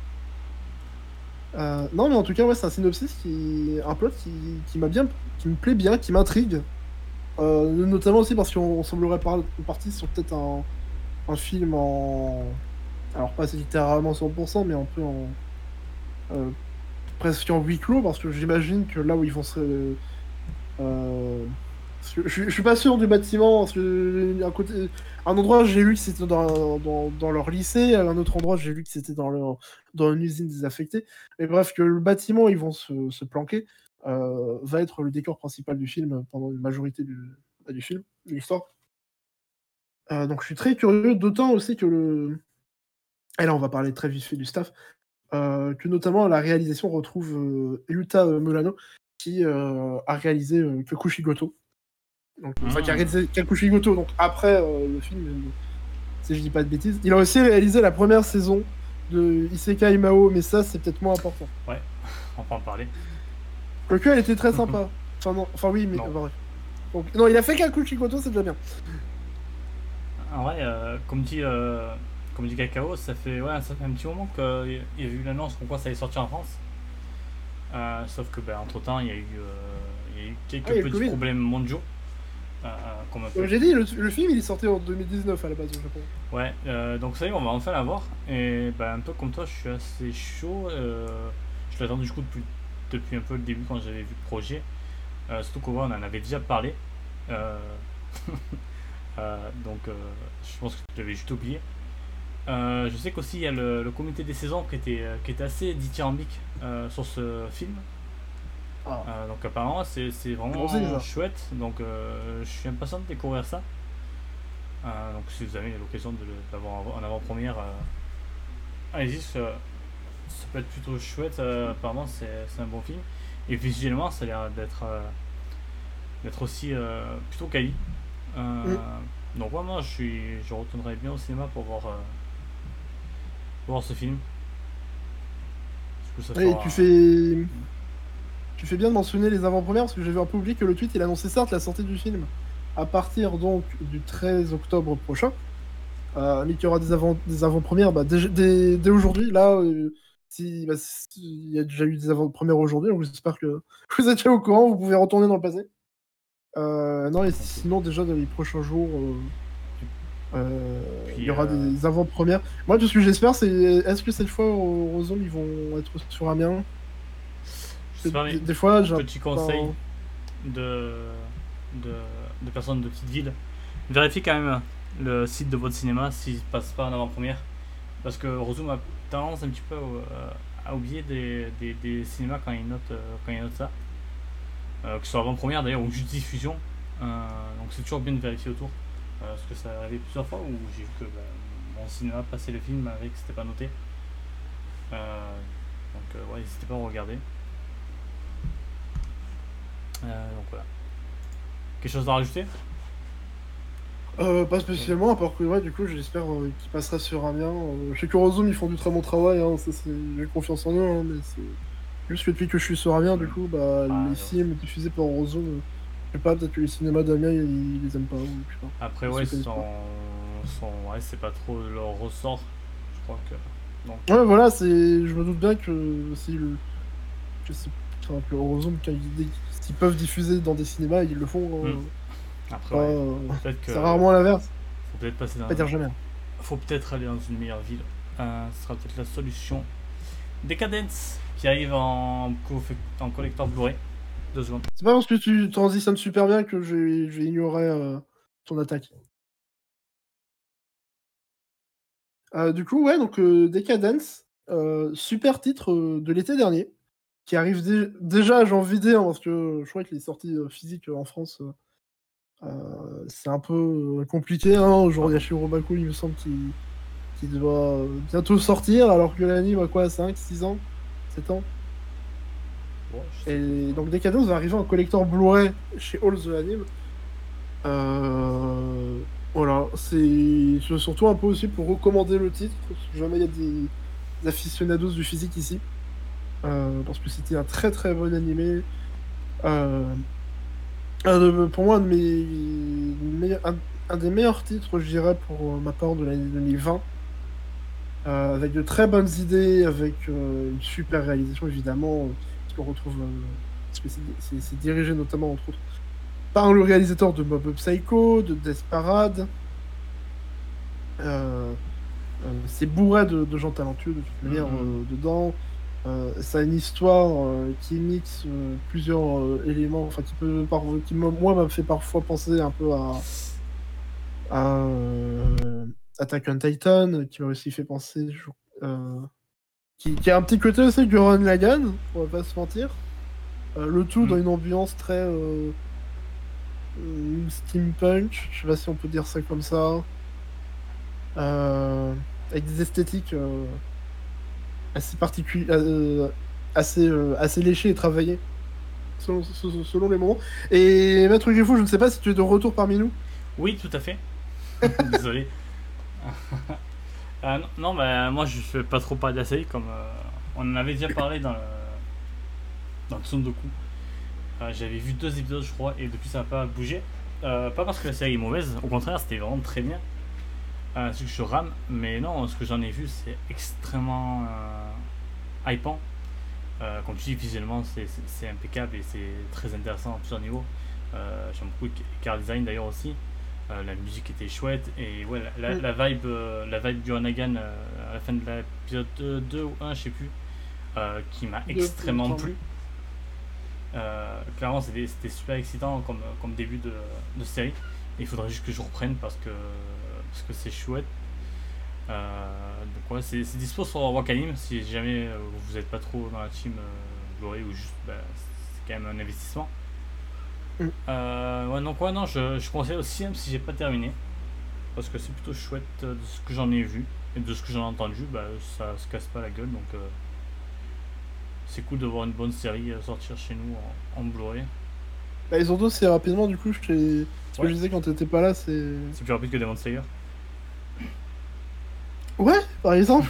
Euh, non, mais en tout cas, ouais, c'est un synopsis qui. Un plot qui, qui m'a bien. Qui me plaît bien, qui m'intrigue. Euh, notamment aussi parce qu'on semblerait par, partir sur peut-être un, un film en. Alors, pas littéralement cent pour cent, mais un peu en. euh, presque en huis clos, parce que j'imagine que là où ils vont se. euh, parce que je, je suis pas sûr du bâtiment, parce que un, côté, un endroit j'ai lu que c'était dans, dans, dans leur lycée, à un autre endroit j'ai lu que c'était dans, leur, dans une usine désaffectée. Mais bref, que le bâtiment où ils vont se, se planquer euh, va être le décor principal du film pendant une majorité du, du film, de l'histoire. Euh, donc je suis très curieux, d'autant aussi que le. Et là on va parler très vite fait du staff. Euh, que notamment la réalisation retrouve euh, Yuta euh, Mulano qui euh, a réalisé euh, Kyokushigoto. Donc, enfin, qui a Mm. réalisé Kyokushigoto donc après euh, le film, euh, si je dis pas de bêtises. Il a aussi réalisé la première saison de Isekai Mao, mais ça c'est peut-être moins important. Ouais, on peut en parler. Quoique elle était très sympa. Enfin non, enfin oui, mais Non. euh, bref. Donc, non, il a fait Kyokushigoto, c'est déjà bien. En vrai, euh, comme dit, euh, comme dit Kakao, ça fait, ouais, ça fait un petit moment qu'il y a eu l'annonce comme quoi ça allait sortir en France. Euh, sauf que, ben, entre temps, il y a eu, euh, il y a eu quelques Ah, il y a le petits Covid. problèmes mondiaux. Euh, comme un peu. Comme j'ai dit, le, le film il est sorti en deux mille dix-neuf à la base au Japon. Ouais, euh, donc ça y est, on va enfin l'avoir. Et ben, un peu comme toi, je suis assez chaud. Euh, je l'attends du coup depuis, depuis un peu le début quand j'avais vu le projet. Euh, surtout qu'on on en avait déjà parlé. Euh, euh, donc euh, je pense que tu l'avais juste oublié. Euh, je sais qu'aussi il y a le, le comité des saisons qui était, euh, qui était assez dithyrambique euh, sur ce film. Ah, Euh, donc apparemment c'est c'est bon, c'est vraiment ça. chouette. Donc euh, je suis impatient de découvrir ça. Euh, donc si vous avez l'occasion de l'avoir en avant-première, euh, allez-y, ça, ça peut être plutôt chouette. Euh, apparemment c'est c'est un bon film. Et visuellement ça a l'air d'être euh, d'être aussi euh, plutôt quali. Euh, Mm. donc ouais, moi je, suis, je retournerai bien au cinéma pour voir, euh, pour voir ce film. Du coup ça Et tu fera... fais. Tu fais bien de mentionner les avant-premières parce que j'avais un peu oublié que le tweet il annonçait certes la sortie du film à partir donc du treize octobre prochain, euh, mais qu'il y aura des avant des avant-premières bah, dès, dès- dès aujourd'hui. Là, euh, si, bah, si- il y a déjà eu des avant-premières aujourd'hui, donc j'espère que vous êtes déjà au courant, vous pouvez retourner dans le passé. Euh, non, et Ok. sinon déjà dans les prochains jours, euh, euh, il y Puis aura euh, des avant-premières. Moi, tout ce que j'espère, c'est est-ce que cette fois, Ozone, ils vont être sur Amiens? je sais Des, pas, mais des- des fois, j'ai un- petit conseil enfin, de, de, de personnes de petite ville, vérifie quand même le site de votre cinéma s'il passe pas en avant-première. Parce que Rozoom a tendance un petit peu euh, à oublier des, des, des cinémas quand ils notent, euh, quand ils notent ça. Euh, que ce soit avant-première d'ailleurs ou juste diffusion. Euh, donc c'est toujours bien de vérifier autour. Euh, parce que ça est arrivé plusieurs fois où j'ai vu que bah, mon cinéma passait le film avec que c'était pas noté. Euh, donc euh, ouais, n'hésitez pas à regarder. Euh, donc voilà. Quelque chose à rajouter? Euh, pas spécialement, à part que ouais, du coup, j'espère euh, qu'il passera sur un bien. Euh, chez Kurozone, ils font du très bon travail, hein, ça, c'est... j'ai confiance en eux, hein, mais c'est juste que depuis que je suis sur Amiens, du Hmm. coup, bah, Ah, les non. films diffusés par Eurozone, euh, je sais pas, peut-être que les cinémas d'Amiens, ils, ils les aiment pas, ou je sais pas, Après ils ouais, se connaissent pas. son, son, ouais, c'est pas trop leur ressort. Je crois que. Donc Ouais, euh, voilà, c'est... je me doute bien que si le... que c'est... enfin, que Eurozone, quand ils... dès- s'ils peuvent diffuser dans des cinémas, ils le font, hmm. hein. Après Pas, ouais, euh, peut-être c'est que rarement l'inverse, faut peut-être passer pas dans, dire jamais. faut peut-être aller dans une meilleure ville. Euh, ce sera peut-être la solution. Decadence qui arrive en, en collector Blu-ray. Deux secondes. C'est pas parce que tu transitionnes super bien que je vais, je vais ignorer euh, ton attaque. Euh, du coup, ouais, donc euh, Decadence, euh, super titre euh, de l'été dernier, qui arrive dé- déjà, j'ai envie de dire, parce que je crois que les sorties euh, physiques euh, en France, euh, euh, c'est un peu euh, compliqué. Hein. Ah Aujourd'hui, bon? Yashiro Baku, il me semble qu'il qu'il doit euh, bientôt sortir, alors que l'anime a quoi, cinq, six ans, sept ans. Bon, je sais plus Et trop. donc Decadence va arriver en collector Blu-ray chez All the Anime. Euh, Voilà, c'est c'est surtout un peu aussi pour recommander le titre, si jamais il y a des, des aficionados du physique ici. Euh, parce que c'était un très très bon animé. Euh, un de- pour moi, un, de mes, meilleurs- un, un des meilleurs titres, je dirais, pour euh, ma part de l'année deux mille vingt. Euh, avec de très bonnes idées, avec euh, une super réalisation, évidemment, euh, parce qu'on retrouve. Euh, parce que c'est c'est- c'est dirigé notamment, entre autres, par le réalisateur de Mob Psycho, de Death Parade. Euh, euh, c'est bourré de, de gens talentueux, de toute Hum, manière, hum. euh, dedans. Euh, ça a une histoire euh, qui mixe euh, plusieurs euh, éléments, enfin qui peut par- qui me- moi m'a fait parfois penser un peu à, à euh, Attack on Titan, qui m'a aussi fait penser, je- euh, qui, qui a un petit côté aussi du Gurren Lagann, on va pas se mentir. Euh, le tout dans Hum. une ambiance très euh, euh, steampunk, je sais pas si on peut dire ça comme ça, euh, avec des esthétiques euh, assez particulières, assez, euh, assez léchées et travaillées. Selon, selon selon les moments. Et Maître Griffou, je ne sais pas si tu es de retour parmi nous. Oui, tout à fait. Désolé. Euh, non, non, bah, moi je fais pas trop parler de la série comme euh, on en avait déjà parlé dans le, dans le Tsundoku. Euh, J'avais vu deux épisodes, je crois, et depuis ça n'a pas bougé. Euh, pas parce que la série est mauvaise, au contraire, c'était vraiment très bien. Euh, c'est que je rame, mais non, ce que j'en ai vu, c'est extrêmement euh, hypant. Euh, comme tu dis, visuellement, c'est- c'est c'est impeccable et c'est très intéressant à plusieurs niveaux. Euh, J'aime beaucoup le car design d'ailleurs aussi. Euh, la musique était chouette et ouais, la, Mm. la, la vibe, euh, la vibe du Hanagan euh, à la fin de l'épisode deux, deux ou un, je sais plus, euh, qui m'a Deux, il me extrêmement semble. plu. Euh, clairement, c'était c'était super excitant comme, comme début de, de série. Il faudrait juste que je reprenne parce que parce que c'est chouette. Euh, donc ouais, c'est c'est dispo sur Wakanim si jamais euh, vous n'êtes pas trop dans la team euh, Blu-ray ou juste bah, c'est quand même un investissement. Mm. Euh, ouais, donc ouais, non, je, je conseille aussi même si j'ai pas terminé parce que c'est plutôt chouette euh, de ce que j'en ai vu et de ce que j'en ai entendu, bah, ça se casse pas la gueule donc euh, c'est cool de voir une bonne série euh, sortir chez nous en, en Blu-ray. Bah, ils ont deux, c'est rapidement, du coup, je t'ai- ce que Ouais, je disais quand t'étais pas là, c'est. c'est plus rapide que Demon Slayer. Ouais, par exemple.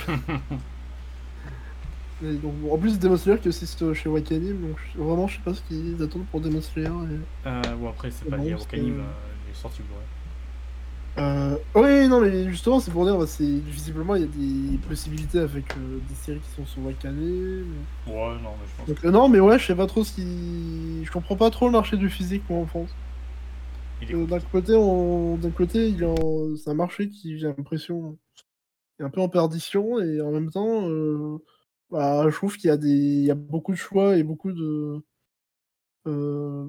Et donc, bon, en plus, Demon Slayer qui est aussi sur- chez Wakanim, donc je- vraiment, je sais pas ce qu'ils attendent pour Demon Slayer. Et... Euh, bon, après, c'est et pas lié bon, à c'est- Wakanim, euh, les sorties Blu-ray. Euh, oui, non, mais justement, c'est pour dire, bah, c'est visiblement, il y a des possibilités avec euh, des séries qui sont sur Wakanim. Ouais, non, mais je pense Donc, que euh, non, mais ouais, je sais pas trop ce qui. Je comprends pas trop le marché du physique, moi, en France. il est Euh, d'un compliqué. côté, on... d'un côté, il y a un- c'est un marché qui, j'ai l'impression, est un peu en perdition, et en même temps, euh, bah, je trouve qu'il y a des... il y a beaucoup de choix et beaucoup de. euh, de... comment dire?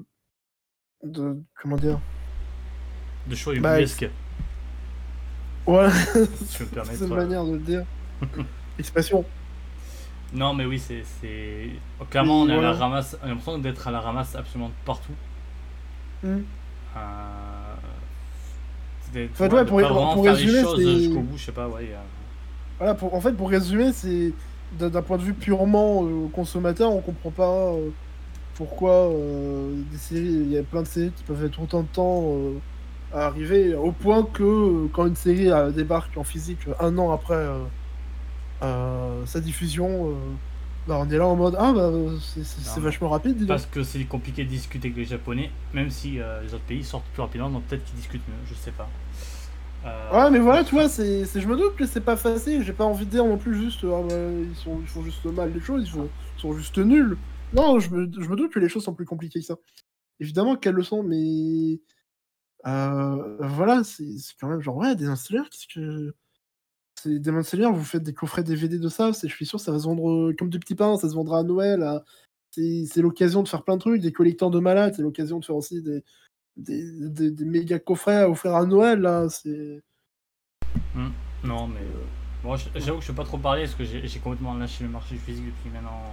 De choix Bah, ex- ubuesque. Voilà, si je peux me permettre. c'est une euh. manière de le dire. Expression. Non, mais oui, c'est. c'est... Clairement, on Et est à la voilà. ramasse. On a l'impression d'être à la ramasse absolument partout. Hmm. Euh... c'est- En Tu fait, vois, ouais, de pour, pas vraiment pour faire les résumer, choses jusqu'au c'est. bout, je sais pas, ouais. euh. Voilà, pour... en fait, pour résumer, c'est d'un d'un point de vue purement euh, consommateur, on comprend pas euh, pourquoi euh, des séries, il y a plein de séries qui peuvent être autant de temps euh, à arriver, au point que euh, quand une série euh, débarque en physique euh, un an après euh, euh, sa diffusion, euh, bah, on est là en mode ah bah c'est c'est- Non, c'est mais vachement rapide, dis donc. parce que c'est compliqué de discuter avec les Japonais, même si euh, les autres pays sortent plus rapidement, donc peut-être qu'ils discutent mieux, je sais pas. Euh... Ouais, mais voilà, tu vois, c'est, c'est- je me doute que c'est pas facile. J'ai pas envie de dire non plus juste, ah bah, ils sont, ils font juste mal les choses, ils, font- ils sont juste nuls. Non, je me, je me doute que les choses sont plus compliquées que ça. Évidemment qu'elles le sont, mais euh, voilà, c'est c'est quand même genre, ouais, des Slayer, qu'est-ce que. C'est Demon Slayer, vous faites des coffrets D V D de ça, c'est- je suis sûr que ça va se vendre euh, comme du petit pain, ça se vendra à Noël. à- C'est c'est l'occasion de faire plein de trucs, des collecteurs de malades, c'est l'occasion de faire aussi des, des, des, des méga coffrets à offrir à Noël, là, c'est. hmm, Non, mais euh, bon, j- j'avoue que je peux pas trop parler parce que j'ai j'ai complètement lâché le marché du physique depuis maintenant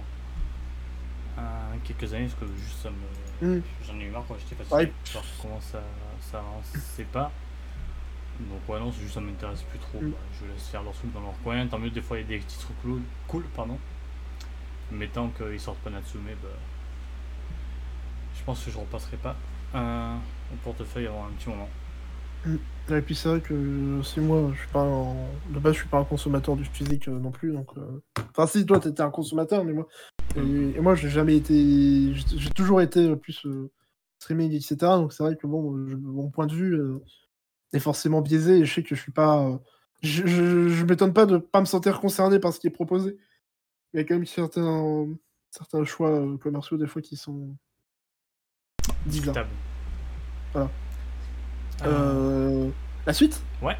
euh, quelques années, parce que juste ça me. Hmm. J'en ai eu marre quand j'étais fatigué Ouais. de voir comment ça, ça avançait pas. Donc, ouais, non, c'est juste ça m'intéresse plus trop. Hmm. Bah, je laisse faire leur truc dans leur coin. Tant mieux, des fois il y a des petits trucs cool, cool pardon. Mais tant qu'ils sortent pas Natsume, bah, je pense que je repasserai pas euh, au portefeuille avant un petit moment. Mm. Et puis c'est vrai que si moi, je suis pas un... de base, je suis pas un consommateur du physique euh, non plus, donc. euh, Enfin, si toi, t'étais un consommateur, mais moi, et, Mm. et moi, j'ai jamais été, j'ai j'ai toujours été plus euh, streaming, et cetera. Donc c'est vrai que bon, je- mon point de vue euh, est forcément biaisé, et je sais que je suis pas, euh, je, je, je m'étonne pas de pas me sentir concerné par ce qui est proposé. Il y a quand même certains, certains choix euh, commerciaux des fois qui sont bizarres. Discutable. Voilà. Euh, Euh, La suite? Ouais.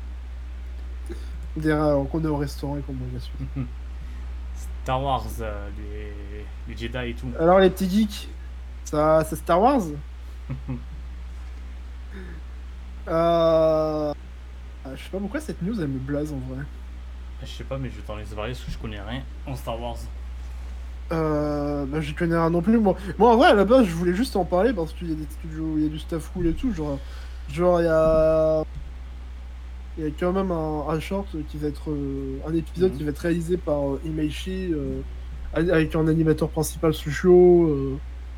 On dirait euh, qu'on est au restaurant et qu'on mange la suite. Star Wars, euh, les, les Jedi et tout. Alors les petits geeks, ça, c'est Star Wars. Euh... Je sais pas pourquoi cette news elle me blase en vrai. Je sais pas, mais je vais t'en laisser parler parce que je connais rien en Star Wars. Euh... Bah, j'y connais rien non plus. Moi. Moi en vrai à la base je voulais juste en parler parce qu'il y a des studios, il y a du staff cool et tout. Genre, genre il y a, il y a quand même un, un short qui va être euh, un épisode Mhm. qui va être réalisé par euh, Imaishi euh, avec un animateur principal Sushio. Euh...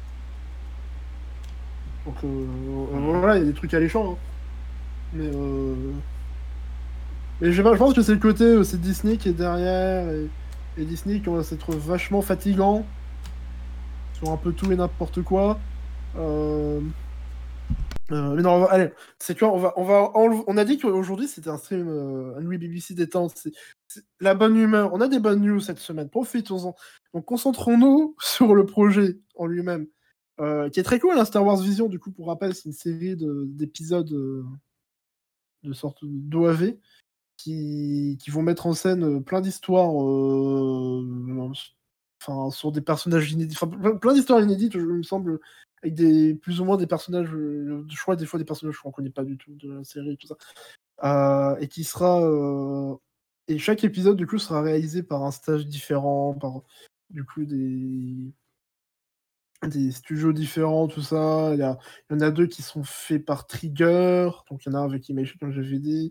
Donc euh, Mhm. voilà, il y a des trucs alléchants. Hein. Mais euh... Mais je sais pas, je pense que c'est le côté, euh, c'est Disney qui est derrière, et, et Disney qui commence à être vachement fatigant sur un peu tout et n'importe quoi. Euh, euh, mais non, on va- allez, c'est quoi, on va, on va enlever- on a dit qu'aujourd'hui c'était un stream, euh, un Louis B B C détente, c'est c'est la bonne humeur, on a des bonnes news cette semaine, profitons-en. Donc concentrons-nous sur le projet en lui-même, euh, qui est très cool, hein, Star Wars Vision, du coup, pour rappel, c'est une série de- d'épisodes euh, de sorte d'O A V. Qui, qui vont mettre en scène euh, plein d'histoires, euh, enfin, sur des personnages inédits, enfin, plein, plein d'histoires inédites, je- il me semble, avec des, plus ou moins des personnages, euh, je crois des fois des personnages qu'on connaît pas du tout de la série et tout ça, Euh, et qui sera, euh, et chaque épisode du coup sera réalisé par un stage différent, par du coup des des studios différents, tout ça. Il y, a, il y en a deux qui sont faits par Trigger, donc il y en a un avec Image, comme j'avais dit.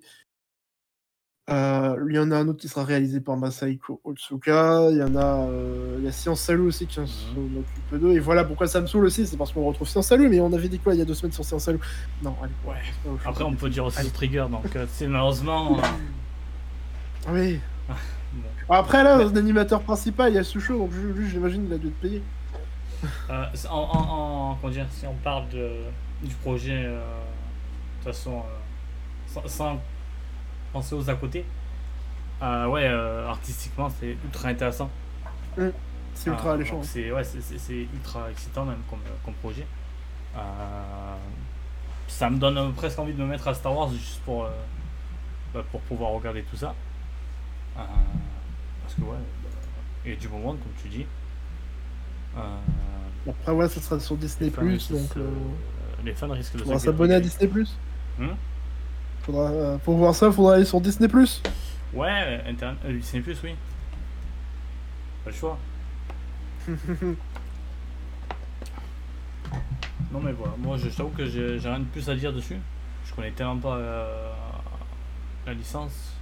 Euh, il y en a un autre qui sera réalisé par Masaiko Otsuka. Il y en a, euh, il y a Science Salou aussi qui s'en Mhm. occupe d'eux. Et voilà pourquoi ça me saoule aussi, c'est parce qu'on retrouve Science Salou, mais on avait dit quoi il y a deux semaines sur Science Salou? Non, allez, Ouais. c'est pas au Après, on peut dire aussi Allez. sur Trigger, donc euh, c'est malheureusement. euh, Oui. bon. Après, là, Mais, l'animateur principal, il y a Sushio, donc lui, lui, j'imagine, il a dû te payer. euh, en, en, en- comment dire, si on parle de, du projet, euh, de toute façon, euh, sans, sans penser aux à côté, euh, ouais, euh, artistiquement, c'est ultra intéressant. Hum, C'est ultra Euh, alléchant. donc Hein. c'est ouais, c'est, c'est- c'est ultra excitant même comme, comme projet. Euh, ça me donne euh, presque envie de me mettre à Star Wars juste pour, euh, bah, pour pouvoir regarder tout ça. Euh, parce que ouais, bah, il y a du bon monde comme tu dis. Euh, Après, ouais, ça sera sur les, Disney+, fans risquent, donc euh, euh, les fans risquent de on va se s'abonner à régaler. Disney+. Hmm Faudra, euh, pour voir ça, faudra aller sur Disney plus. Ouais, Internet, euh, Disney plus, oui. Pas le choix. Non mais voilà, moi je t'avoue que j'ai j'ai rien de plus à dire dessus. Je connais tellement pas euh, la licence.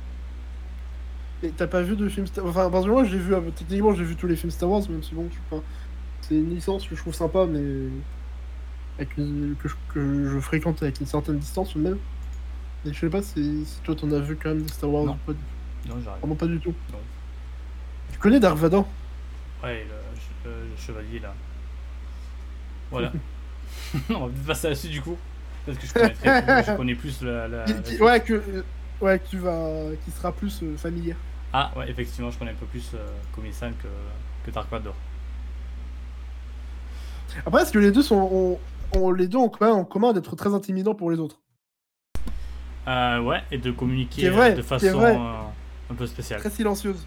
Et t'as pas vu de film Star Wars? Enfin, parce que moi, j'ai vu, euh, techniquement, j'ai vu tous les films Star Wars, même si bon, je suis pas. C'est une licence que je trouve sympa, mais. Avec une- que, je, que je fréquente avec une certaine distance tout de même. Et je sais pas si, si toi t'en as vu quand même des Star Wars Non. ou pas du tout. Non, j'arrive. Vraiment pas du tout. Non. Tu connais Dark Vador? Ouais, le, le- le chevalier là. Voilà. On va peut-être passer là-dessus du coup. Parce que je connais, très- je connais plus la. la- Qui- la qui- suite. ouais, que, euh, ouais, que tu vas. Qui sera plus euh, familier. Ah, ouais, effectivement, je connais un peu plus euh, Komi-san que, que Dark Vador. Après, est-ce que les deux sont. ont- ont- les deux ont quand même en commun d'être très intimidants pour les autres? Euh, ouais, et de Qui communiquer est vrai, euh, de qui est façon vrai. euh, un peu spéciale. Très silencieuse.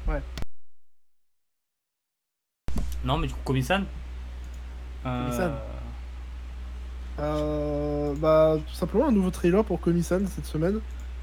Non, mais du coup, Komi-san. euh, Komi-san. Euh, bah, tout simplement un nouveau trailer pour Komi-san cette semaine.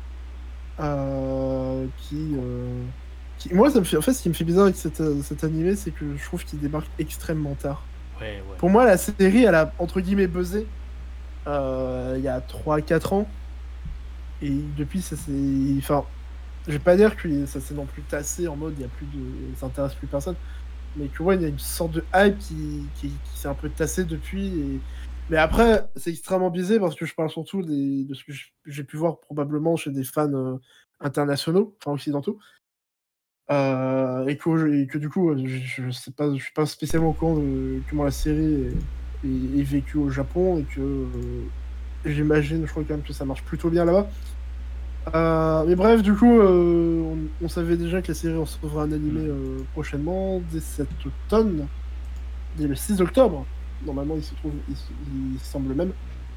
Euh, qui, euh, qui- Moi, ça me fait... en fait, ce qui me fait bizarre avec cet, euh, cet animé, c'est que je trouve qu'il débarque extrêmement tard. Ouais, ouais. Pour moi, la série, elle a entre guillemets buzzé euh, il y a trois quatre ans. Et depuis, ça s'est. Enfin, je vais pas dire que ça s'est non plus tassé en mode il y a plus de. Ça intéresse plus personne. Mais que ouais, il y a une sorte de hype qui, qui, qui s'est un peu tassée depuis. Et... Mais après, c'est extrêmement biaisé parce que je parle surtout des, de ce que j'ai pu voir probablement chez des fans euh, internationaux, enfin occidentaux. Euh, et, que, et que du coup, je, je sais pas, je suis pas spécialement au courant de comment la série est, est, est vécue au Japon et que euh, j'imagine, je crois quand même que ça marche plutôt bien là-bas. Euh, mais bref, du coup, euh, on, on savait déjà que la série recevra un animé euh, prochainement, dès cet automne, dès le six octobre. Normalement, il se trouve, il, il semble même.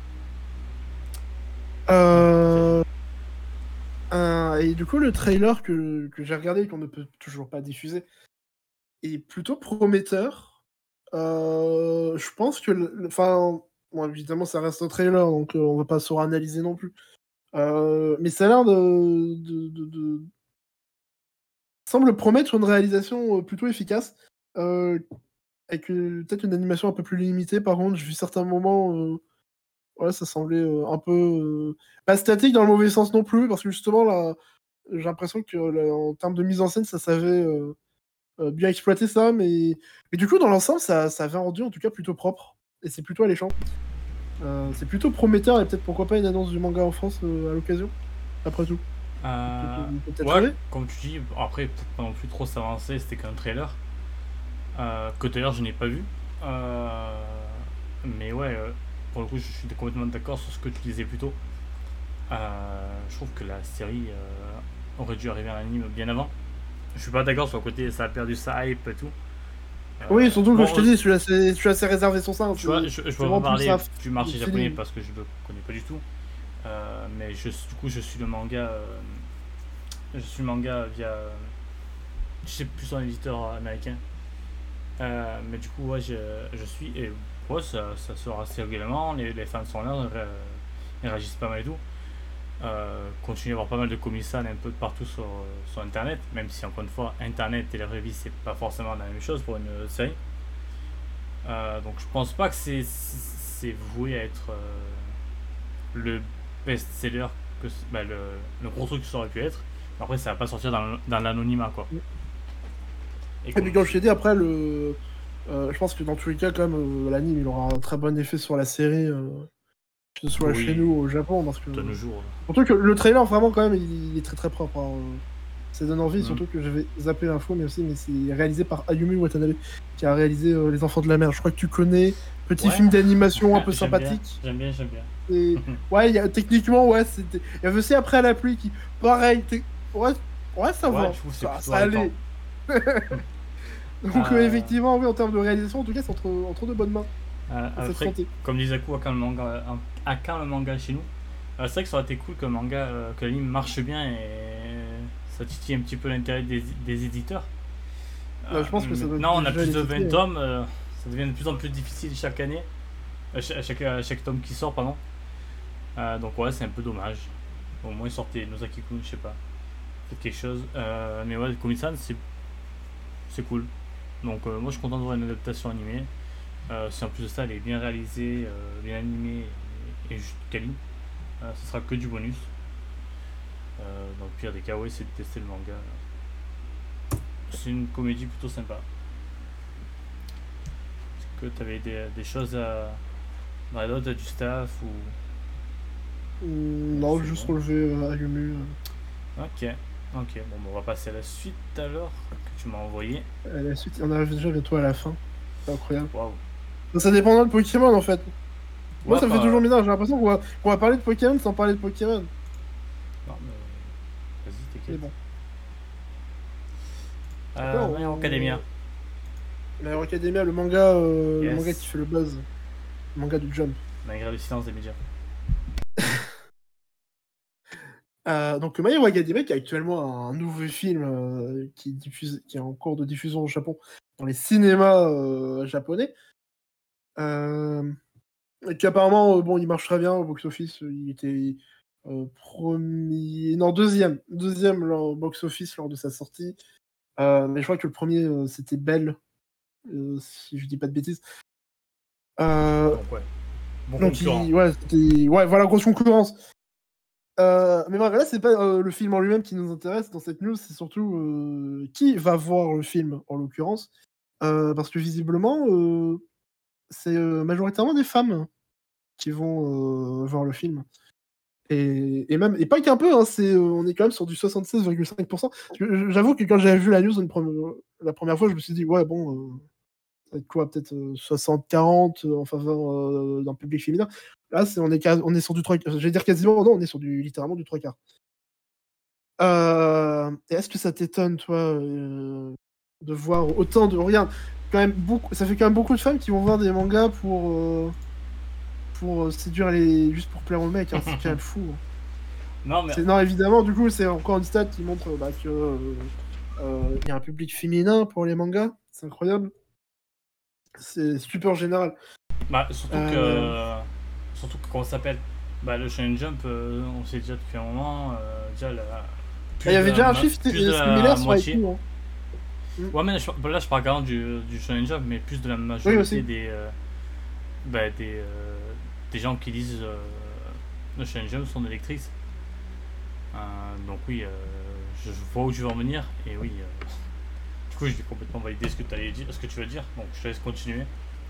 Euh, un- et du coup, le trailer que, que j'ai regardé et qu'on ne peut toujours pas diffuser est plutôt prometteur. Euh, je pense que, le- enfin, bon, évidemment, ça reste un trailer, donc euh, on va pas suranalyser non plus. Euh, mais ça a l'air de, de, de- de- semble promettre une réalisation euh, plutôt efficace, euh, avec euh, peut-être une animation un peu plus limitée. Par contre, j'ai vu certains moments, euh, ouais, ça semblait euh, un peu euh, pas statique dans le mauvais sens non plus, parce que justement là, j'ai l'impression que là, en termes de mise en scène, ça savait euh, euh, bien exploiter ça, mais, mais du coup, dans l'ensemble, ça, ça avait un rendu en tout cas plutôt propre, et c'est plutôt alléchant. Euh, c'est plutôt prometteur, et peut-être pourquoi pas une annonce du manga en France euh, à l'occasion, après tout. Euh, Peut- peut- peut-être ouais, rêver. comme tu dis, après, peut-être pas non plus trop s'avancer, c'était qu'un trailer. Euh, que d'ailleurs, je n'ai pas vu. Euh, mais ouais, euh, pour le coup, je suis complètement d'accord sur ce que tu disais plus tôt. Euh, je trouve que la série euh, aurait dû arriver en anime bien avant. Je suis pas d'accord sur le côté, ça a perdu sa hype et tout. Euh, Oui, surtout bon, que je te dis, je suis assez, je suis assez réservé sur ça. tu vois, c'est- je, je c'est peux vraiment pas plus parler ça, du marché le japonais feeling. parce que je le connais pas du tout. Euh, mais je, du coup, je suis le manga. euh, je suis le manga via. euh, je sais plus son éditeur américain. Euh, mais du coup, ouais, je, je suis. Et ouais, ça, ça sort assez régulièrement. Les, les fans sont là, ré- ils réagissent pas mal et tout. Euh, continue à avoir pas mal de commissaires un peu de partout sur, sur internet, même si encore une fois, internet et la vraie vie, c'est pas forcément la même chose pour une série. Euh, donc je pense pas que c'est, c'est voué à être euh, le best-seller, que, bah, le, le gros truc que ça aurait pu être. Après, ça va pas sortir dans, dans l'anonymat, quoi. Et Et comme puis comme je tu- t'ai dit, après, le, euh, je pense que dans tous les cas, quand même, euh, l'anime, il aura un très bon effet sur la série, euh, que ce soit chez oui, nous ou au Japon, parce que... de nos jours. Surtout que le trailer, vraiment, quand même, il, il est très très propre. Hein. Ça donne envie, Mm. surtout que je vais zapper l'info, mais aussi, mais c'est réalisé par Ayumi Watanabe, qui a réalisé euh, Les Enfants de la Mer. Je crois que tu connais, petit Ouais. film d'animation un peu J'aime bien, sympathique. J'aime bien, j'aime bien. Et... Ouais, il y a, techniquement, ouais, c'était... Il y avait aussi Après la pluie, qui, pareil, t'es- ouais, ouais, ça Ouais, va, je trouve que c'est ça, plutôt ça allait. arrêtant. Donc, euh, Euh, effectivement, oui, en termes de réalisation, en tout cas, c'est entre, entre de bonnes mains. Euh, Cette après, santé. comme disait Aku, à quand le manga, à quand le manga chez nous, euh, c'est vrai que ça aurait été cool que le manga, euh, que l'anime marche bien et ça titille un petit peu l'intérêt des, des éditeurs. Ouais, je pense que ça doit Maintenant, on a déjà plus de les titiller, vingt ouais. tomes, euh, ça devient de plus en plus difficile chaque année, euh, cha- chaque, euh, chaque tome qui sort, pardon. Euh, donc ouais, c'est un peu dommage. Au moins, ils sortaient Nozaki-kun, je sais pas. Peut-être quelque chose. Euh, mais ouais, Komi-san, c'est c'est cool. Donc, euh, moi, je suis content de voir une adaptation animée. Euh, si en plus de ça, elle est bien réalisée, euh, bien animée et, et juste quali, euh, ce sera que du bonus. Euh, dans le pire des cas, ouais, c'est de tester le manga. C'est une comédie plutôt sympa. Est-ce que tu avais des, des choses à. Dans les notes du staff ou. Hum, non, C'est juste bon. relever euh, Ayumi. euh. Ok, ok. Bon, bah, on va passer à la suite alors que tu m'as envoyé. À la suite, on arrive déjà bientôt à la fin. C'est incroyable. Waouh. Ça dépendra de Pokémon en fait. Moi, Ouais, ça me fait pas. toujours bizarre. J'ai l'impression qu'on va, qu'on va parler de Pokémon sans parler de Pokémon. Non, mais. Vas-y, Mais t'inquiète. bon. Après, Euh, My Hero on... Academia. My Hero Academia, le manga, euh, le Yes. manga qui fait le buzz. Le manga du Jump. Malgré le silence des médias. Euh, donc My Hero Academia qui a actuellement un nouveau film euh, qui, diffuse, qui est en cours de diffusion au Japon dans les cinémas euh, japonais. Euh, et qui apparemment, euh, bon, il marche très bien au box-office. Il était euh, premier... Non, deuxième. Deuxième au box-office lors de sa sortie. Euh, mais je crois que le premier, euh, c'était Belle, euh, si je dis pas de bêtises. Euh, Donc, ouais. Bon donc, concurrent. il... ouais, c'était... ouais, voilà, grosse concurrence. Euh, mais bref, là, c'est pas euh, le film en lui-même qui nous intéresse dans cette news, c'est surtout euh, qui va voir le film, en l'occurrence. Euh, parce que visiblement, euh, c'est euh, majoritairement des femmes qui vont euh, voir le film. Et, et même, et pas qu'un peu, hein, c'est, euh, on est quand même sur du soixante-seize virgule cinq pour cent. Parce que J'avoue que quand j'avais vu la news une pre- la première fois, je me suis dit, ouais, bon, euh, ça va être quoi, peut-être euh, soixante quarante euh, en faveur euh, d'un public féminin. Là, c'est, on, est, quas- on est sur du trois quarts. Je vais dire quasiment, non, on est sur du, littéralement du trois quarts. Euh, et est-ce que ça t'étonne, toi, euh, de voir autant de. Regarde, quand même beaucoup, ça fait quand même beaucoup de femmes qui vont voir des mangas pour, euh, pour euh, séduire les. Juste pour plaire aux mecs, hein, c'est quand même fou. hein. Non, mais. C'est- Non, évidemment, du coup, c'est encore une stat qui montre bah, que euh, euh, il y a un public féminin pour les mangas. C'est incroyable. C'est super général. Bah, surtout Euh, que. Surtout que, comment ça s'appelle. Bah, le Shonen Jump, euh, on sait déjà depuis un moment. euh, déjà, la. Plus Il y de avait la déjà un ma- chiffre plus de la similaire sur moitié. Haikyuu. Hein. Ouais, mais je- là, je parle carrément du, du Shonen Jump, mais plus de la Oui, majorité aussi. des. euh, bah, des, euh, des gens qui lisent euh, le Shonen Jump sont des lectrices. Euh, donc, oui, euh, je, je vois où tu veux en venir. Et oui. euh, du coup, j'ai complètement validé ce que, t'allais dire, ce que tu veux dire. Donc, je te laisse continuer.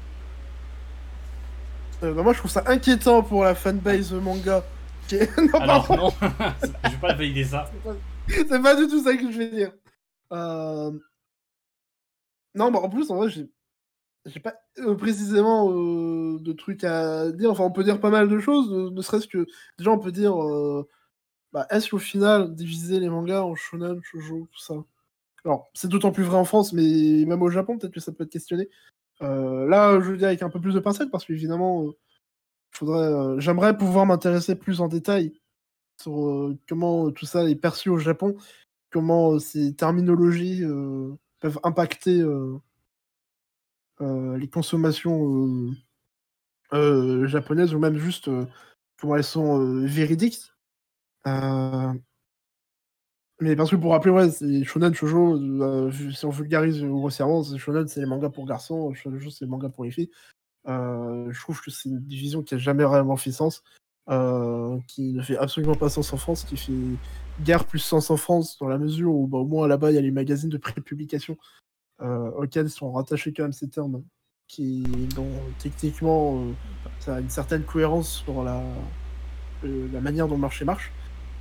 Euh, bah, moi, je trouve ça inquiétant pour la fanbase manga. qui est- non, Alors, pardon. non, je vais pas valider ça. C'est pas... c'est pas du tout ça que je vais dire. Euh... Non, bah en plus, en vrai, j'ai, j'ai pas euh, précisément euh, de trucs à dire. Enfin, on peut dire pas mal de choses, ne, ne serait-ce que. Déjà, on peut dire. euh, Bah, est-ce qu'au final, diviser les mangas en shonen, shoujo, tout ça. Alors, c'est d'autant plus vrai en France, mais même au Japon, peut-être que ça peut être questionné. Euh, là, je veux dire avec un peu plus de pincettes, parce qu'évidemment, euh, faudrait, euh, j'aimerais pouvoir m'intéresser plus en détail sur euh, comment euh, tout ça est perçu au Japon, comment euh, ces terminologies euh, peuvent impacter euh, euh, les consommations euh, euh, japonaises, ou même juste euh, comment elles sont euh, véridiques. Euh, Mais parce que pour rappeler, ouais, c'est shonen, shoujo, euh, vu- si on vulgarise grossièrement, c'est shonen, c'est les mangas pour garçons, shoujo, c'est les mangas pour les filles. Euh, je trouve que c'est une division qui a jamais réellement fait sens, euh, qui ne fait absolument pas sens en France, qui fait guère plus sens en France, dans la mesure où, bah, au moins là-bas, il y a les magazines de prépublication euh, auxquels sont rattachés quand même ces termes, qui, dont techniquement, euh, ça a une certaine cohérence sur la, euh, la manière dont le marché marche.